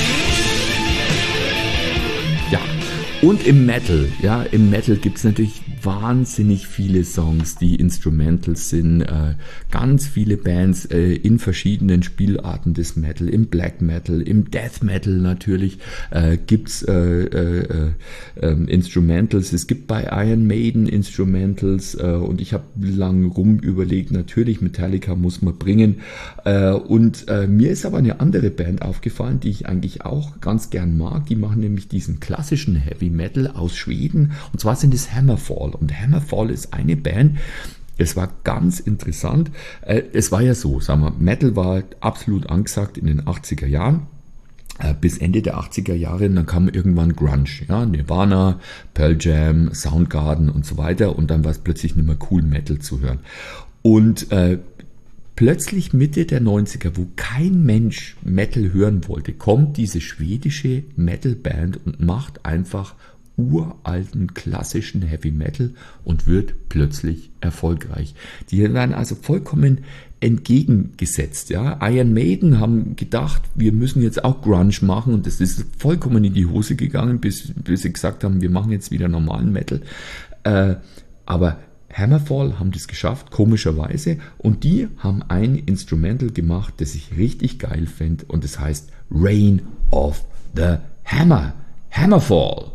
Und im Metal, ja, im Metal gibt es natürlich wahnsinnig viele Songs, die Instrumentals sind, äh, ganz viele Bands äh, in verschiedenen Spielarten des Metal, im Black Metal, im Death Metal natürlich äh, gibt's äh, äh, äh, Instrumentals, es gibt bei Iron Maiden Instrumentals äh, und ich habe lang rum überlegt, natürlich Metallica muss man bringen äh, und äh, mir ist aber eine andere Band aufgefallen, die ich eigentlich auch ganz gern mag, die machen nämlich diesen klassischen Heavy Metal aus Schweden und zwar sind es Hammerfall und Hammerfall ist eine Band, es war ganz interessant, äh, es war ja so, sagen wir, Metal war absolut angesagt in den achtziger Jahren, äh, bis Ende der achtziger Jahre und dann kam irgendwann Grunge, ja, Nirvana, Pearl Jam, Soundgarden und so weiter und dann war es plötzlich nicht mehr cool Metal zu hören und äh, plötzlich Mitte der neunziger, wo kein Mensch Metal hören wollte, kommt diese schwedische Metalband und macht einfach uralten klassischen Heavy Metal und wird plötzlich erfolgreich. Die werden also vollkommen entgegengesetzt. Ja. Iron Maiden haben gedacht, wir müssen jetzt auch Grunge machen und das ist vollkommen in die Hose gegangen, bis, bis sie gesagt haben, wir machen jetzt wieder normalen Metal. Äh, aber Hammerfall haben das geschafft, komischerweise, und die haben ein Instrumental gemacht, das ich richtig geil finde und das heißt Reign of the Hammer. Hammerfall.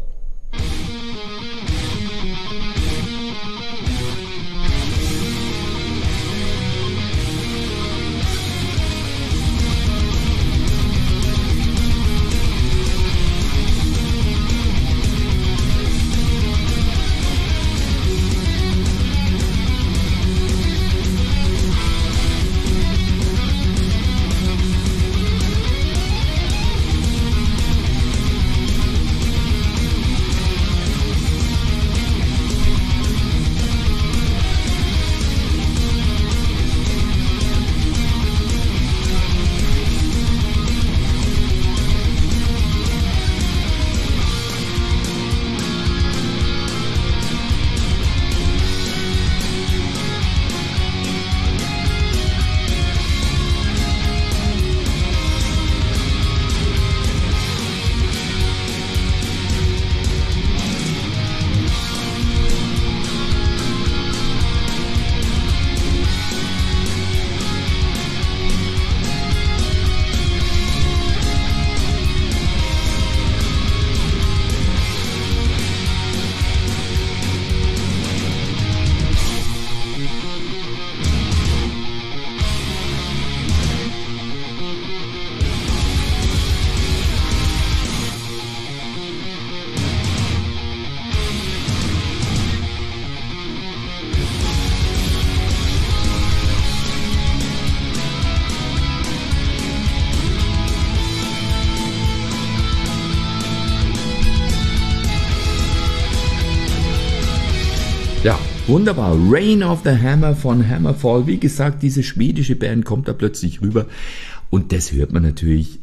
Ja, wunderbar. Reign of the Hammer von Hammerfall. Wie gesagt, diese schwedische Band kommt da plötzlich rüber. Und das hört man natürlich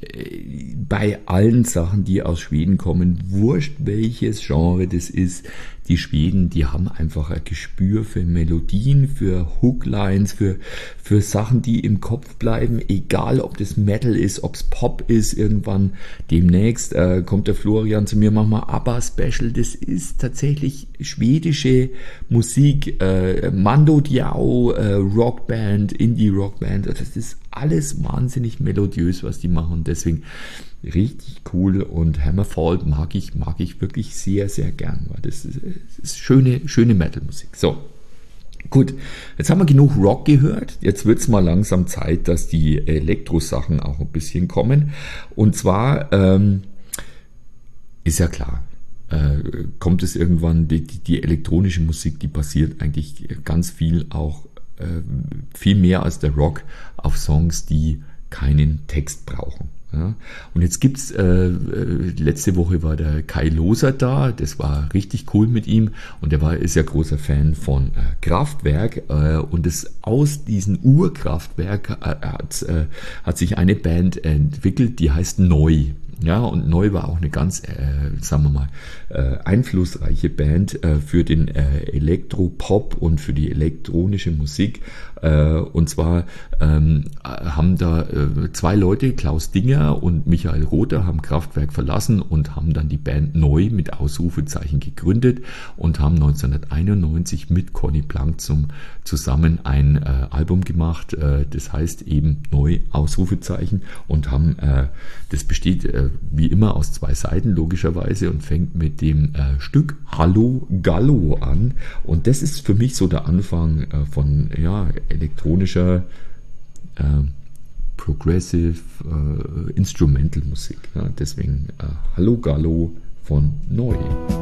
bei allen Sachen, die aus Schweden kommen. Wurscht, welches Genre das ist. Die Schweden, die haben einfach ein Gespür für Melodien, für Hooklines, für, für Sachen, die im Kopf bleiben. Egal, ob das Metal ist, ob es Pop ist. Irgendwann demnächst äh, kommt der Florian zu mir, mach mal ABBA-Special. Das ist tatsächlich schwedische Musik. Äh, Mando Diao, äh, Rockband, Indie-Rockband. Das ist alles wahnsinnig melodiös, was die machen. Und deswegen richtig cool, und Hammerfall mag ich, mag ich wirklich sehr, sehr gern. Das ist, das ist schöne, schöne Metal-Musik. So, gut, jetzt haben wir genug Rock gehört. Jetzt wird es mal langsam Zeit, dass die Elektro-Sachen auch ein bisschen kommen. Und zwar ähm, ist ja klar, äh, kommt es irgendwann, die, die, die elektronische Musik, die basiert eigentlich ganz viel auch, äh, viel mehr als der Rock, auf Songs, die keinen Text brauchen. Ja, und jetzt gibt's, äh, letzte Woche war der Kai Loser da, das war richtig cool mit ihm, und der war, ist ja großer Fan von äh, Kraftwerk, äh, und es aus diesem Urkraftwerk äh, hat, äh, hat sich eine Band entwickelt, die heißt Neu. Ja, und Neu war auch eine ganz, äh, sagen wir mal, äh, einflussreiche Band äh, für den äh, Elektropop und für die elektronische Musik. Äh, und zwar ähm, haben da äh, zwei Leute, Klaus Dinger und Michael Rother, haben Kraftwerk verlassen und haben dann die Band neu mit Ausrufezeichen gegründet und haben neunzehnhunderteinundneunzig mit Conny Blank zum, zusammen ein äh, Album gemacht, äh, das heißt eben Neu Ausrufezeichen, und haben, äh, das besteht äh, wie immer aus zwei Seiten logischerweise und fängt mit dem äh, Stück Hallo Gallo an, und das ist für mich so der Anfang äh, von ja, elektronischer äh, Progressive äh, Instrumental Musik. Ja, deswegen äh, Hallo Gallo von Neu.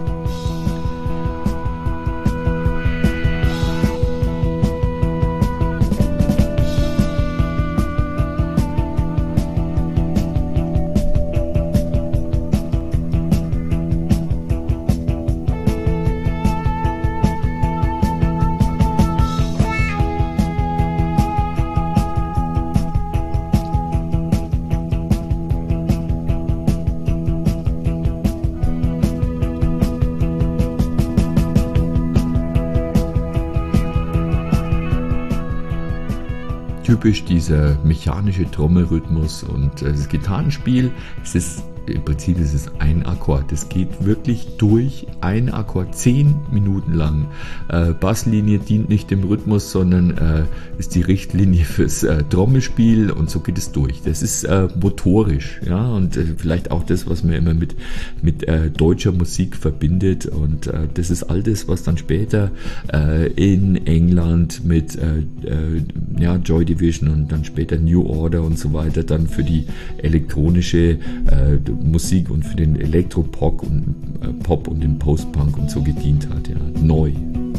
Typisch dieser mechanische Trommelrhythmus und äh, das Gitarrenspiel. Es ist im Prinzip ist es ein Akkord. Das geht wirklich durch. Ein Akkord, zehn Minuten lang. Äh, Basslinie dient nicht dem Rhythmus, sondern äh, ist die Richtlinie fürs äh, Trommelspiel, und so geht es durch. Das ist äh, motorisch, ja, und äh, vielleicht auch das, was man immer mit, mit äh, deutscher Musik verbindet, und äh, das ist all das, was dann später äh, in England mit äh, äh, ja, Joy Division und dann später New Order und so weiter dann für die elektronische äh, Musik und für den Elektropop und äh, Pop und den Post-Punk und so gedient hat, ja, neu.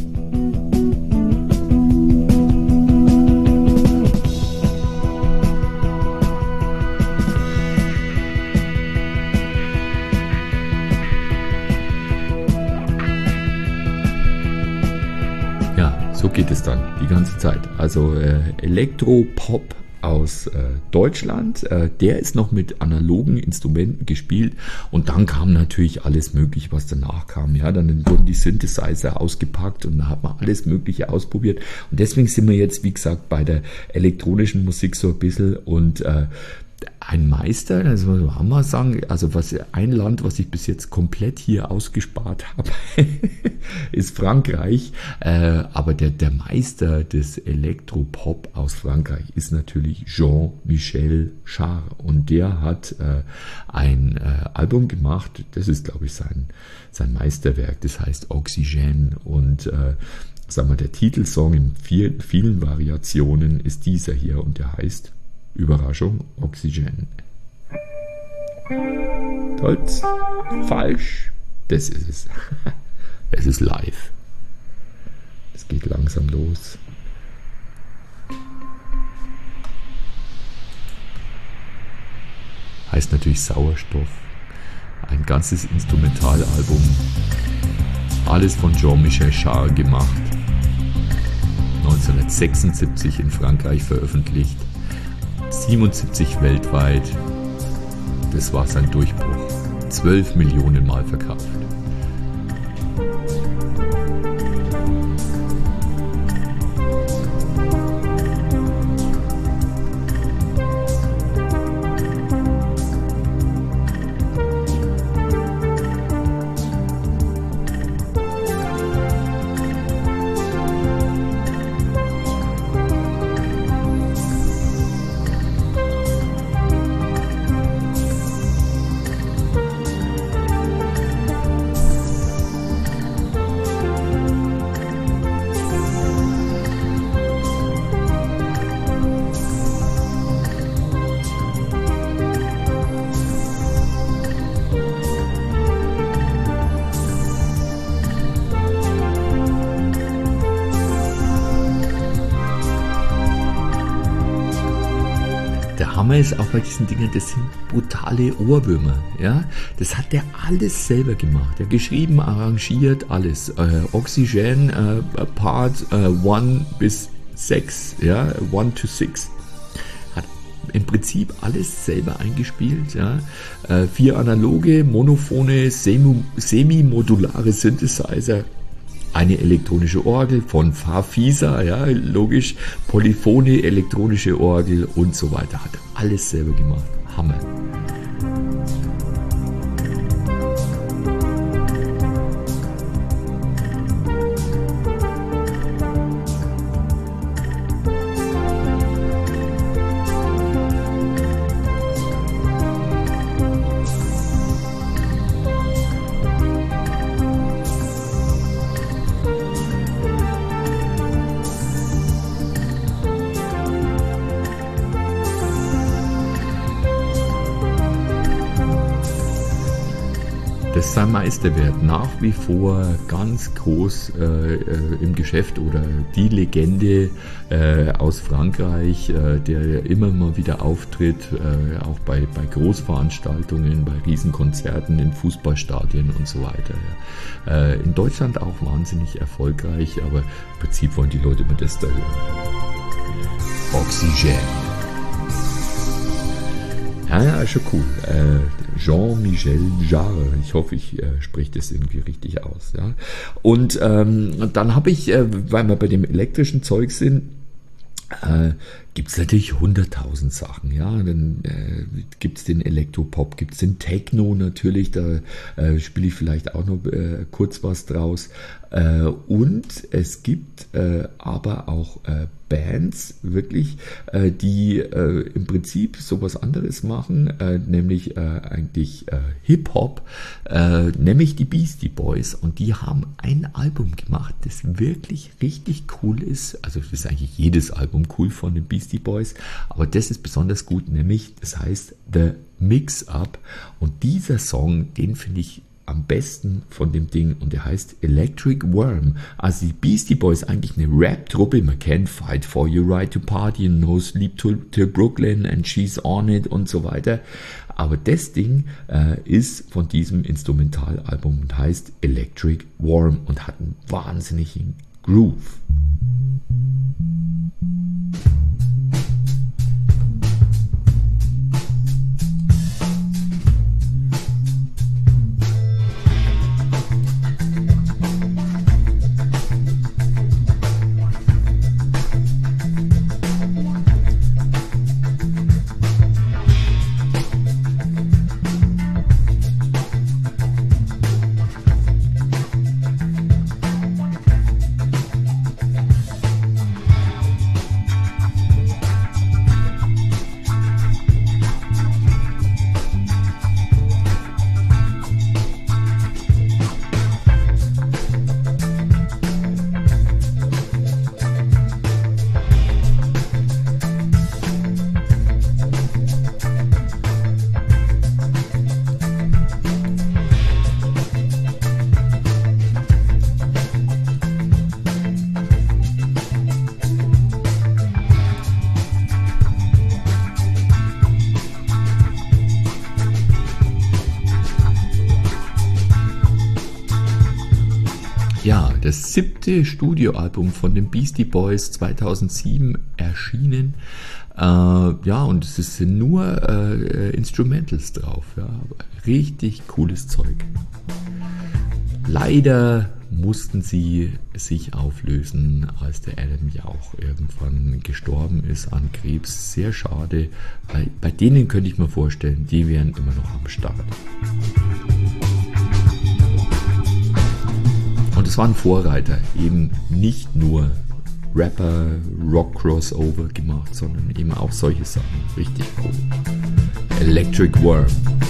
Ja, so geht es dann die ganze Zeit. Also äh, Elektropop aus äh, Deutschland, äh, der ist noch mit analogen Instrumenten gespielt, und dann kam natürlich alles Mögliche, was danach kam. Ja, dann wurden die Synthesizer ausgepackt und da hat man alles Mögliche ausprobiert, und deswegen sind wir jetzt, wie gesagt, bei der elektronischen Musik so ein bisschen, und äh, ein Meister, das muss man mal sagen, also was, ein Land, was ich bis jetzt komplett hier ausgespart habe, ist Frankreich, äh, aber der, der Meister des Elektropop aus Frankreich ist natürlich Jean-Michel Jarre, und der hat äh, ein äh, Album gemacht, das ist, glaube ich, sein, sein Meisterwerk, das heißt Oxygène, und äh, sagen wir, der Titelsong in vielen, vielen Variationen ist dieser hier, und der heißt, Überraschung, Oxygène. Stolz, falsch, das ist es. Es ist live. Es geht langsam los. Heißt natürlich Sauerstoff. Ein ganzes Instrumentalalbum. Alles von Jean-Michel Jarre gemacht. neunzehnhundertsechsundsiebzig in Frankreich veröffentlicht. siebenundsiebzig weltweit, das war sein Durchbruch. zwölf Millionen Mal verkauft. Ist auch bei diesen Dingen, das sind brutale Ohrwürmer, ja, das hat der alles selber gemacht, der geschrieben, arrangiert, alles, äh, Oxygène, äh, Part eins äh, bis sechs, ja, eins to six, hat im Prinzip alles selber eingespielt, ja, äh, vier analoge, monophone, semi-modulare Synthesizer, eine elektronische Orgel von Farfisa, ja, logisch, Polyphone, elektronische Orgel und so weiter. Hat alles selber gemacht. Hammer. Das ist sein Meisterwerk, nach wie vor ganz groß äh, im Geschäft oder die Legende äh, aus Frankreich, äh, der immer mal wieder auftritt, äh, auch bei, bei Großveranstaltungen, bei Riesenkonzerten in Fußballstadien und so weiter. Ja. Äh, in Deutschland auch wahnsinnig erfolgreich, aber im Prinzip wollen die Leute immer das da hören. Oxygen. Ja, ja, schon cool. Äh, Jean-Michel Jarre. Ich hoffe, ich äh, spreche das irgendwie richtig aus. Ja. Und ähm, dann habe ich, äh, weil wir bei dem elektrischen Zeug sind, äh, gibt es natürlich hunderttausend Sachen. Ja. Dann äh, gibt es den Elektropop, gibt es den Techno natürlich, da äh, spiele ich vielleicht auch noch äh, kurz was draus. Äh, und es gibt äh, aber auch äh, Bands, wirklich, äh, die äh, im Prinzip sowas anderes machen, äh, nämlich äh, eigentlich äh, Hip-Hop, äh, nämlich die Beastie Boys, und die haben ein Album gemacht, das wirklich richtig cool ist. Also das ist eigentlich jedes Album cool von den Beastie Boys, aber das ist besonders gut, nämlich das heißt The Mix-Up, und dieser Song, den finde ich am besten von dem Ding, und der heißt Electric Worm. Also die Beastie Boys, eigentlich eine Rap-Truppe, man kennt Fight for Your Right to Party, No Sleep Till, till Brooklyn and She's on It und so weiter. Aber das Ding äh, ist von diesem Instrumentalalbum und heißt Electric Worm und hat einen wahnsinnigen Groove. Ja, das siebte Studioalbum von den Beastie Boys zweitausendsieben erschienen. Äh, ja, und es sind nur äh, Instrumentals drauf. Ja, richtig cooles Zeug. Leider mussten sie sich auflösen, als der Adam Jauch irgendwann gestorben ist an Krebs. Sehr schade. Bei, bei denen könnte ich mir vorstellen, die wären immer noch am Start. Und es waren Vorreiter, eben nicht nur Rapper, Rock-Crossover gemacht, sondern eben auch solche Sachen. Richtig cool. Electric Worm.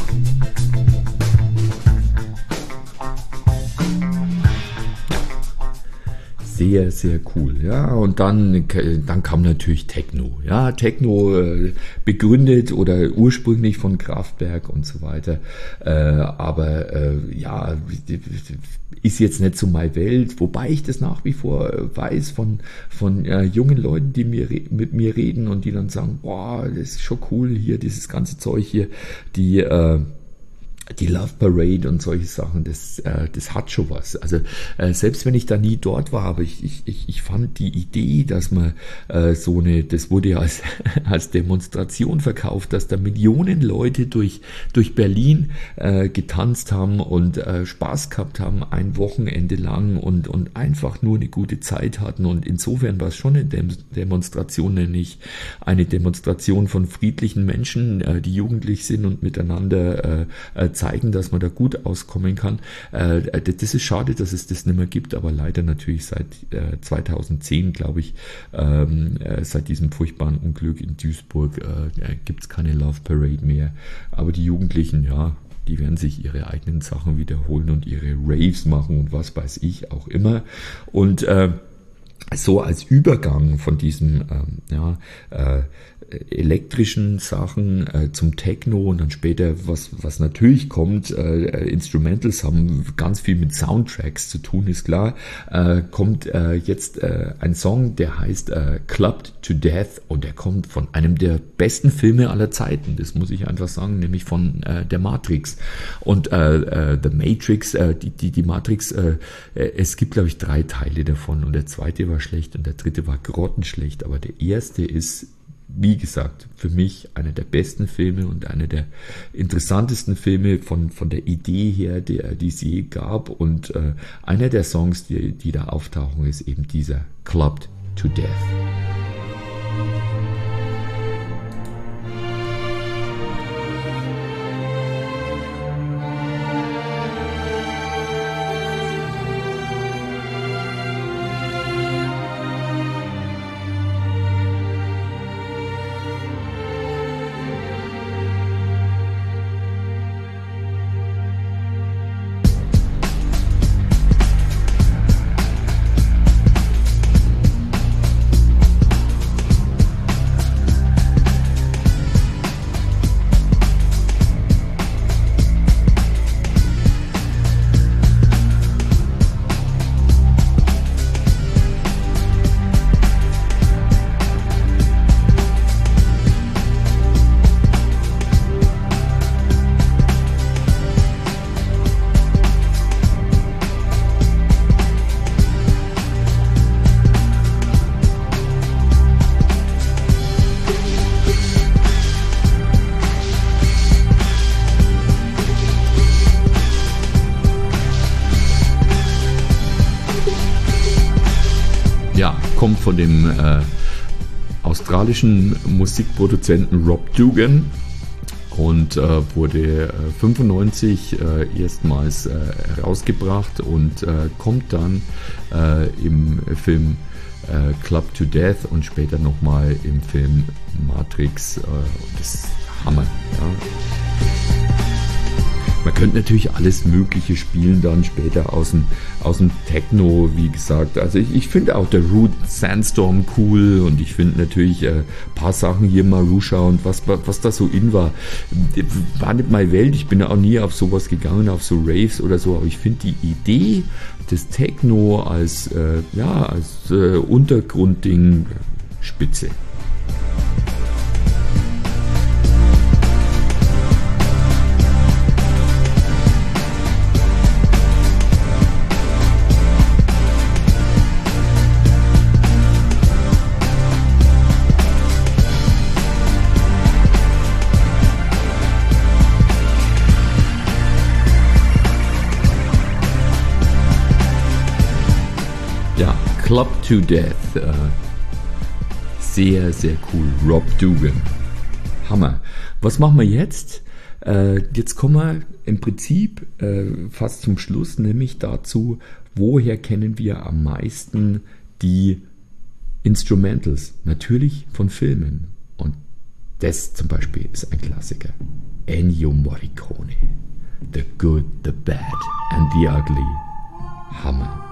Sehr, sehr cool, ja, und dann, dann kam natürlich Techno, ja, Techno äh, begründet oder ursprünglich von Kraftwerk und so weiter, äh, aber äh, ja, ist jetzt nicht so meine Welt, wobei ich das nach wie vor weiß von, von äh, jungen Leuten, die mir mit mir reden und die dann sagen, boah, das ist schon cool hier, dieses ganze Zeug hier, die äh, die Love Parade und solche Sachen, das, äh, das hat schon was. Also äh, selbst wenn ich da nie dort war, aber ich, ich, ich, ich fand die Idee, dass man äh, so eine, das wurde ja als, als Demonstration verkauft, dass da Millionen Leute durch, durch Berlin äh, getanzt haben und äh, Spaß gehabt haben, ein Wochenende lang und, und einfach nur eine gute Zeit hatten. Und insofern war es schon eine Dem- Demonstration, nämlich eine Demonstration von friedlichen Menschen, äh, die jugendlich sind und miteinander äh, zeigen, dass man da gut auskommen kann. Äh, das ist schade, dass es das nicht mehr gibt, aber leider natürlich seit äh, zweitausendzehn, glaube ich, ähm, äh, seit diesem furchtbaren Unglück in Duisburg äh, gibt es keine Love Parade mehr. Aber die Jugendlichen, ja, die werden sich ihre eigenen Sachen wiederholen und ihre Raves machen und was weiß ich auch immer. Und äh, so als Übergang von diesem ähm, ja, äh, elektrischen Sachen äh, zum Techno und dann später, was, was natürlich kommt, äh, Instrumentals haben ganz viel mit Soundtracks zu tun, ist klar, äh, kommt äh, jetzt äh, ein Song, der heißt äh, Clubbed to Death und der kommt von einem der besten Filme aller Zeiten, das muss ich einfach sagen, nämlich von äh, der Matrix. Und äh, äh, The Matrix, äh, die, die, die Matrix, äh, es gibt, glaube ich, drei Teile davon und der zweite war schlecht und der dritte war grottenschlecht, aber der erste ist, wie gesagt, für mich einer der besten Filme und einer der interessantesten Filme von, von der Idee her, die, die es je gab. Und äh, einer der Songs, die, die da auftauchen, ist eben dieser Clubbed to Death. Kommt von dem äh, australischen Musikproduzenten Rob Dougan und äh, wurde äh, fünfundneunzig äh, erstmals äh, herausgebracht und äh, kommt dann äh, im Film äh, Clubbed to Death und später nochmal im Film Matrix. Äh, das ist Hammer. Ja. Man könnte natürlich alles Mögliche spielen dann später aus dem, aus dem Techno, wie gesagt. Also ich, ich finde auch der Root Sandstorm cool und ich finde natürlich ein äh, paar Sachen hier, Marusha und was, was da so in war. War nicht meine Welt, ich bin auch nie auf sowas gegangen, auf so Raves oder so, aber ich finde die Idee des Techno als, äh, ja, als äh, Untergrundding spitze. Clubbed to Death. Äh, sehr, sehr cool. Rob Dougan. Hammer. Was machen wir jetzt? Äh, jetzt kommen wir im Prinzip äh, fast zum Schluss, nämlich dazu, woher kennen wir am meisten die Instrumentals? Natürlich von Filmen. Und das zum Beispiel ist ein Klassiker. Ennio Morricone. The Good, the Bad and the Ugly. Hammer.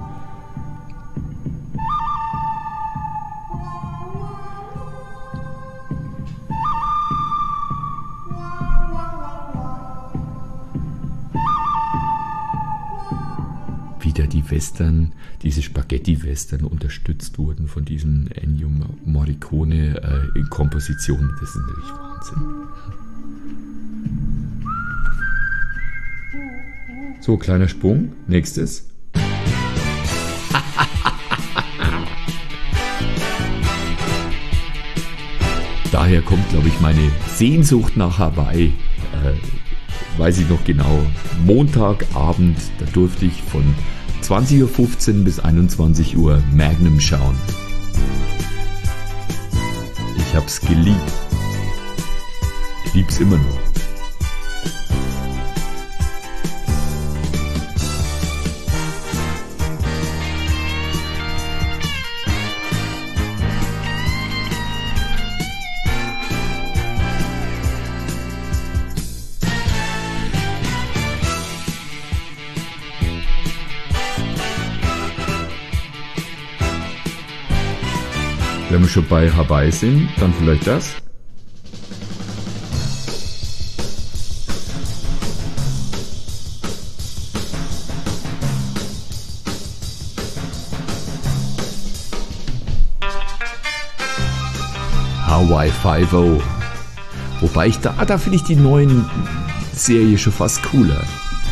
Wieder die Western, diese Spaghetti-Western unterstützt wurden von diesem Ennio Morricone äh, in Kompositionen. Das ist natürlich Wahnsinn. So, kleiner Sprung. Nächstes. Daher kommt, glaube ich, meine Sehnsucht nach Hawaii. Äh, weiß ich noch genau. Montagabend, da durfte ich von zwanzig Uhr fünfzehn bis einundzwanzig Uhr Magnum schauen. Ich hab's geliebt. Ich lieb's immer noch. Wenn wir schon bei Hawaii sind, dann vielleicht das. Hawaii Five-O. Wobei ich da, da finde ich die neuen Serie schon fast cooler.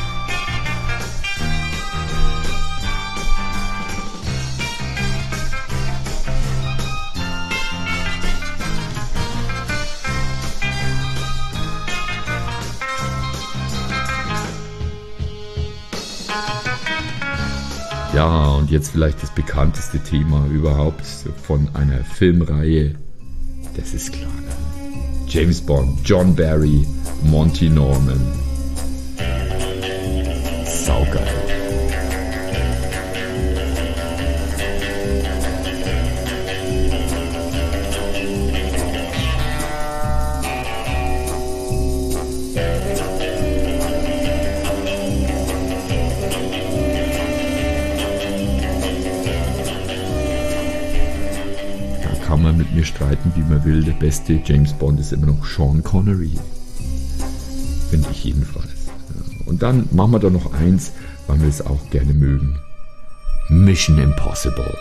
Ja, und jetzt vielleicht das bekannteste Thema überhaupt von einer Filmreihe. Das ist klar. James Bond, John Barry, Monty Norman. Saugeil. Kann man mit mir streiten, wie man will. Der beste James Bond ist immer noch Sean Connery. Finde ich jedenfalls. Und dann machen wir da noch eins, weil wir es auch gerne mögen. Mission Impossible.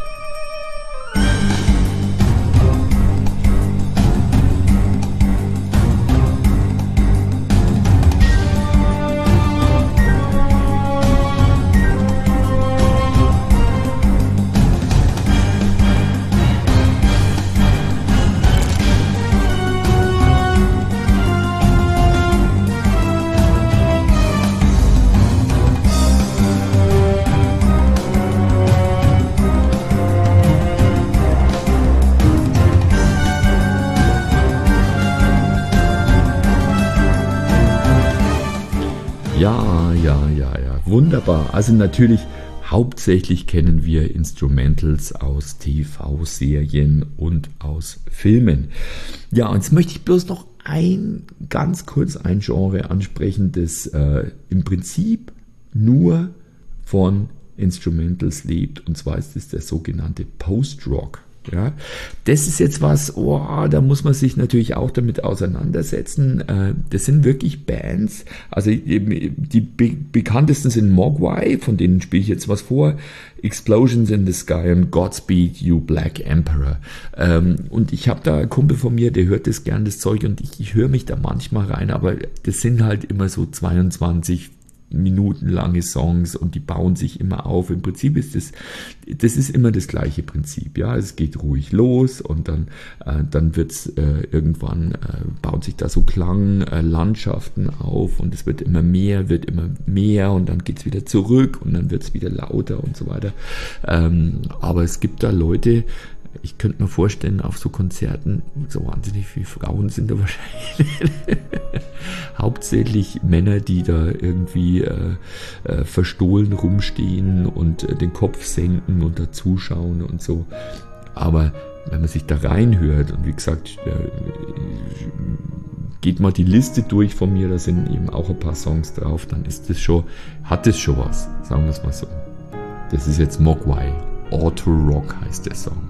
Ja, ja, ja, ja, wunderbar. Also natürlich, hauptsächlich kennen wir Instrumentals aus T V-Serien und aus Filmen. Ja, und jetzt möchte ich bloß noch ein, ganz kurz ein Genre ansprechen, das äh, im Prinzip nur von Instrumentals lebt. Und zwar ist es der sogenannte Post-Rock. Ja, das ist jetzt was, oh, da muss man sich natürlich auch damit auseinandersetzen. Das sind wirklich Bands, also die be- bekanntesten sind Mogwai, von denen spiele ich jetzt was vor, Explosions in the Sky und Godspeed You Black Emperor. Und ich habe da einen Kumpel von mir, der hört das gern, das Zeug, und ich, ich höre mich da manchmal rein, aber das sind halt immer so zweiundzwanzig minutenlange Songs und die bauen sich immer auf. Im Prinzip ist das, das ist immer das gleiche Prinzip. Ja, es geht ruhig los und dann, äh, dann wird's äh, irgendwann, äh, bauen sich da so Klanglandschaften äh, auf und es wird immer mehr, wird immer mehr und dann geht's wieder zurück und dann wird's wieder lauter und so weiter. Ähm, aber es gibt da Leute, ich könnte mir vorstellen, auf so Konzerten, so wahnsinnig viele Frauen sind da wahrscheinlich hauptsächlich Männer, die da irgendwie äh, äh, verstohlen rumstehen und äh, den Kopf senken und da zuschauen und so. Aber wenn man sich da reinhört und wie gesagt, äh, geht mal die Liste durch von mir, da sind eben auch ein paar Songs drauf, dann ist das schon, hat das schon was, sagen wir es mal so. Das ist jetzt Mogwai, Auto Rock heißt der Song.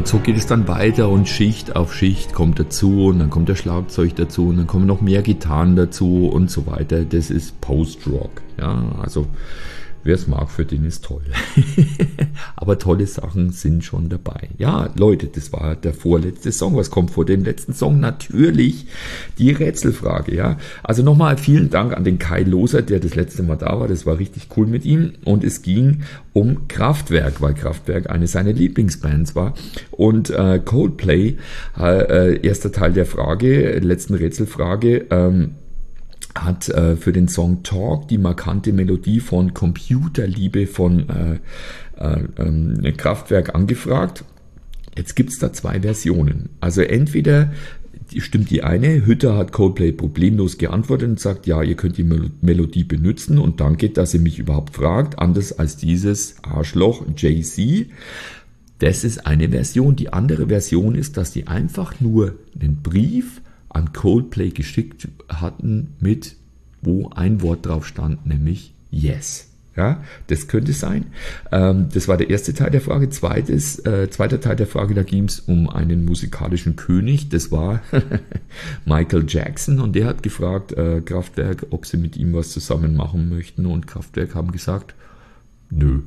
und so geht es dann weiter und Schicht auf Schicht kommt dazu und dann kommt der Schlagzeug dazu und dann kommen noch mehr Gitarren dazu und so weiter. Das ist Post-Rock. Ja, also wer es mag, für den ist toll. Aber tolle Sachen sind schon dabei. Ja, Leute, das war der vorletzte Song. Was kommt vor dem letzten Song? Natürlich die Rätselfrage. Ja, also nochmal vielen Dank an den Kai Loser, der das letzte Mal da war. Das war richtig cool mit ihm. Und es ging um Kraftwerk, weil Kraftwerk eine seiner Lieblingsbands war. Und äh, Coldplay, äh, erster Teil der Frage, letzten Rätselfrage, ähm, hat äh, für den Song Talk die markante Melodie von Computerliebe von äh, äh, äh, Kraftwerk angefragt. Jetzt gibt's da zwei Versionen. Also entweder stimmt die eine, Hütter hat Coldplay problemlos geantwortet und sagt, ja, ihr könnt die Mel- Melodie benutzen und danke, dass ihr mich überhaupt fragt, anders als dieses Arschloch Jay-Z. Das ist eine Version. Die andere Version ist, dass die einfach nur einen Brief an Coldplay geschickt hatten mit, wo ein Wort drauf stand, nämlich Yes. Ja, das könnte sein. Ähm, das war der erste Teil der Frage. Zweites, äh, zweiter Teil der Frage, da ging es um einen musikalischen König. Das war Michael Jackson und der hat gefragt, äh, Kraftwerk, ob sie mit ihm was zusammen machen möchten und Kraftwerk haben gesagt, nö.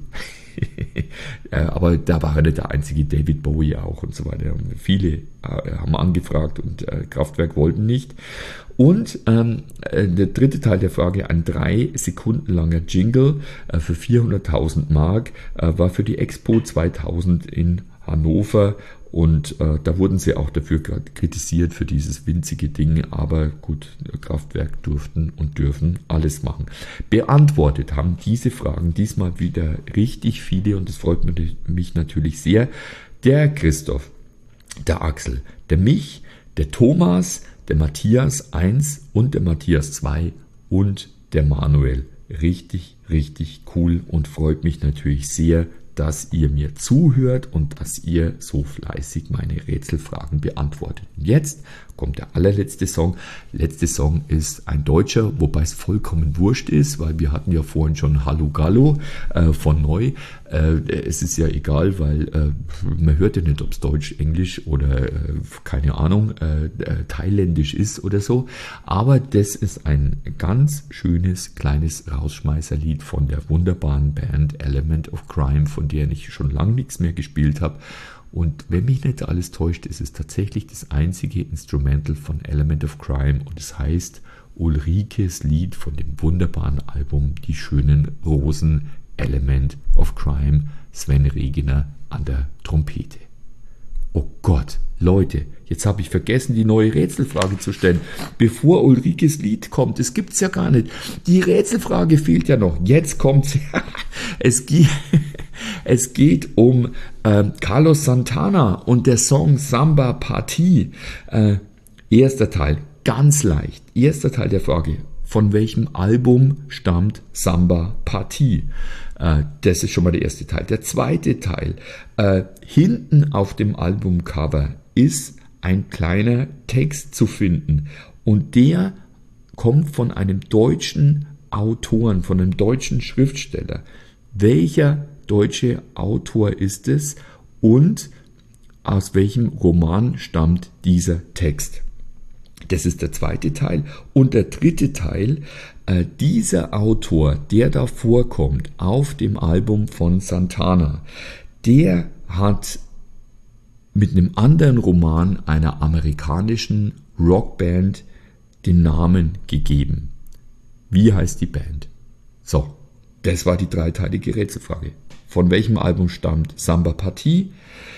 Aber da war er nicht der einzige, David Bowie auch und so weiter. Viele äh, haben angefragt und äh, Kraftwerk wollten nicht. Und ähm, der dritte Teil der Frage, ein drei Sekunden langer Jingle äh, für vierhunderttausend Mark, äh, war für die Expo zweitausend in Hannover. Und äh, da wurden sie auch dafür kritisiert, für dieses winzige Ding. Aber gut, Kraftwerk durften und dürfen alles machen. Beantwortet haben diese Fragen diesmal wieder richtig viele und das freut mich natürlich sehr. Der Christoph, der Axel, der Mich, der Thomas, der Matthias eins und der Matthias zwei und der Manuel. Richtig, richtig cool und freut mich natürlich sehr, dass ihr mir zuhört und dass ihr so fleißig meine Rätselfragen beantwortet. Und jetzt kommt der allerletzte Song. Letzte Song ist ein deutscher, wobei es vollkommen wurscht ist, weil wir hatten ja vorhin schon Hallo Gallo äh, von Neu. Äh, es ist ja egal, weil äh, man hört ja nicht, ob es Deutsch, Englisch oder äh, keine Ahnung, äh, äh, Thailändisch ist oder so. Aber das ist ein ganz schönes, kleines Rausschmeißerlied von der wunderbaren Band Element of Crime, von der ich schon lange nichts mehr gespielt habe. Und wenn mich nicht alles täuscht, ist es tatsächlich das einzige Instrumental von Element of Crime und es heißt Ulrikes Lied von dem wunderbaren Album Die schönen Rosen, Element of Crime, Sven Regener an der Trompete. Oh Gott, Leute, jetzt habe ich vergessen, die neue Rätselfrage zu stellen. Bevor Ulrikes Lied kommt, das gibt's ja gar nicht. Die Rätselfrage fehlt ja noch. Jetzt kommt's. Es geht, es geht um äh, Carlos Santana und der Song Samba Party. Äh, erster Teil, ganz leicht. Erster Teil der Frage. Von welchem Album stammt Samba Party? Äh, das ist schon mal der erste Teil. Der zweite Teil. Äh, hinten auf dem Albumcover ist ein kleiner Text zu finden. Und der kommt von einem deutschen Autoren, von einem deutschen Schriftsteller. Welcher deutsche Autor ist es und aus welchem Roman stammt dieser Text? Das ist der zweite Teil. Und der dritte Teil, äh, dieser Autor, der da vorkommt auf dem Album von Santana, der hat mit einem anderen Roman einer amerikanischen Rockband den Namen gegeben. Wie heißt die Band? So, das war die dreiteilige Rätselfrage. Von welchem Album stammt Samba Party?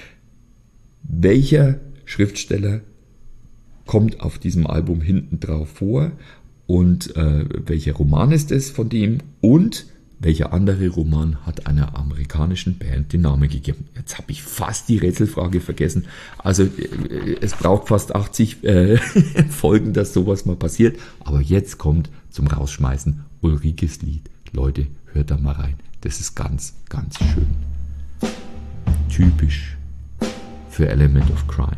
Welcher Schriftsteller kommt auf diesem Album hinten drauf vor? Und äh, welcher Roman ist es von dem? Und welcher andere Roman hat einer amerikanischen Band den Namen gegeben? Jetzt habe ich fast die Rätselfrage vergessen. Also äh, es braucht fast achtzig äh, Folgen, dass sowas mal passiert. Aber jetzt kommt zum Rausschmeißen Ulrikes Lied. Leute, hört da mal rein. Das ist ganz, ganz schön. Typisch für Element of Crime.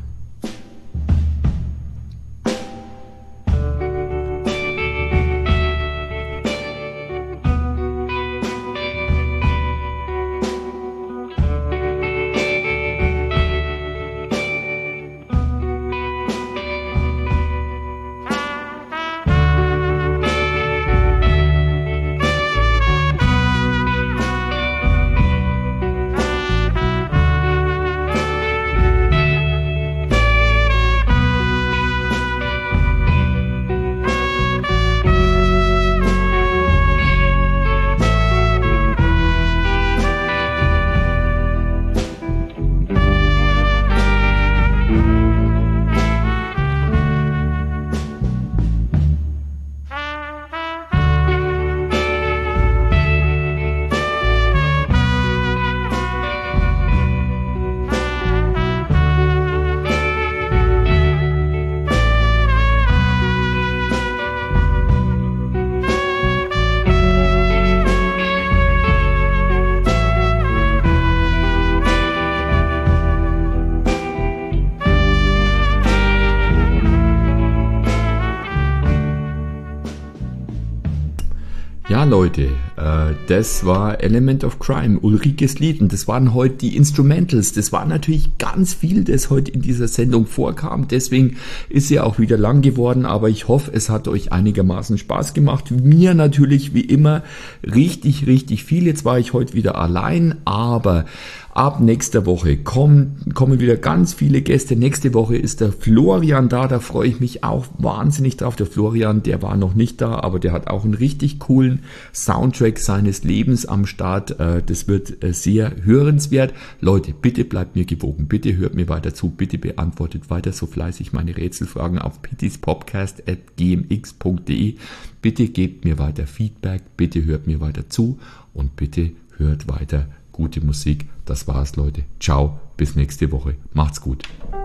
Ja, Leute, äh, das war Element of Crime, Ulrikes Lied, und das waren heute die Instrumentals. Das war natürlich ganz viel, das heute in dieser Sendung vorkam, deswegen ist sie auch wieder lang geworden, aber ich hoffe, es hat euch einigermaßen Spaß gemacht. Mir natürlich wie immer richtig, richtig viel. Jetzt war ich heute wieder allein, aber ab nächster Woche kommen, kommen wieder ganz viele Gäste. Nächste Woche ist der Florian da, da freue ich mich auch wahnsinnig drauf. Der Florian, der war noch nicht da, aber der hat auch einen richtig coolen Soundtrack seines Lebens am Start. Das wird sehr hörenswert. Leute, bitte bleibt mir gewogen, bitte hört mir weiter zu, bitte beantwortet weiter so fleißig meine Rätselfragen auf pittispodcast at g m x punkt d e. Bitte gebt mir weiter Feedback, bitte hört mir weiter zu und bitte hört weiter gute Musik. Das war's, Leute. Ciao, bis nächste Woche. Macht's gut.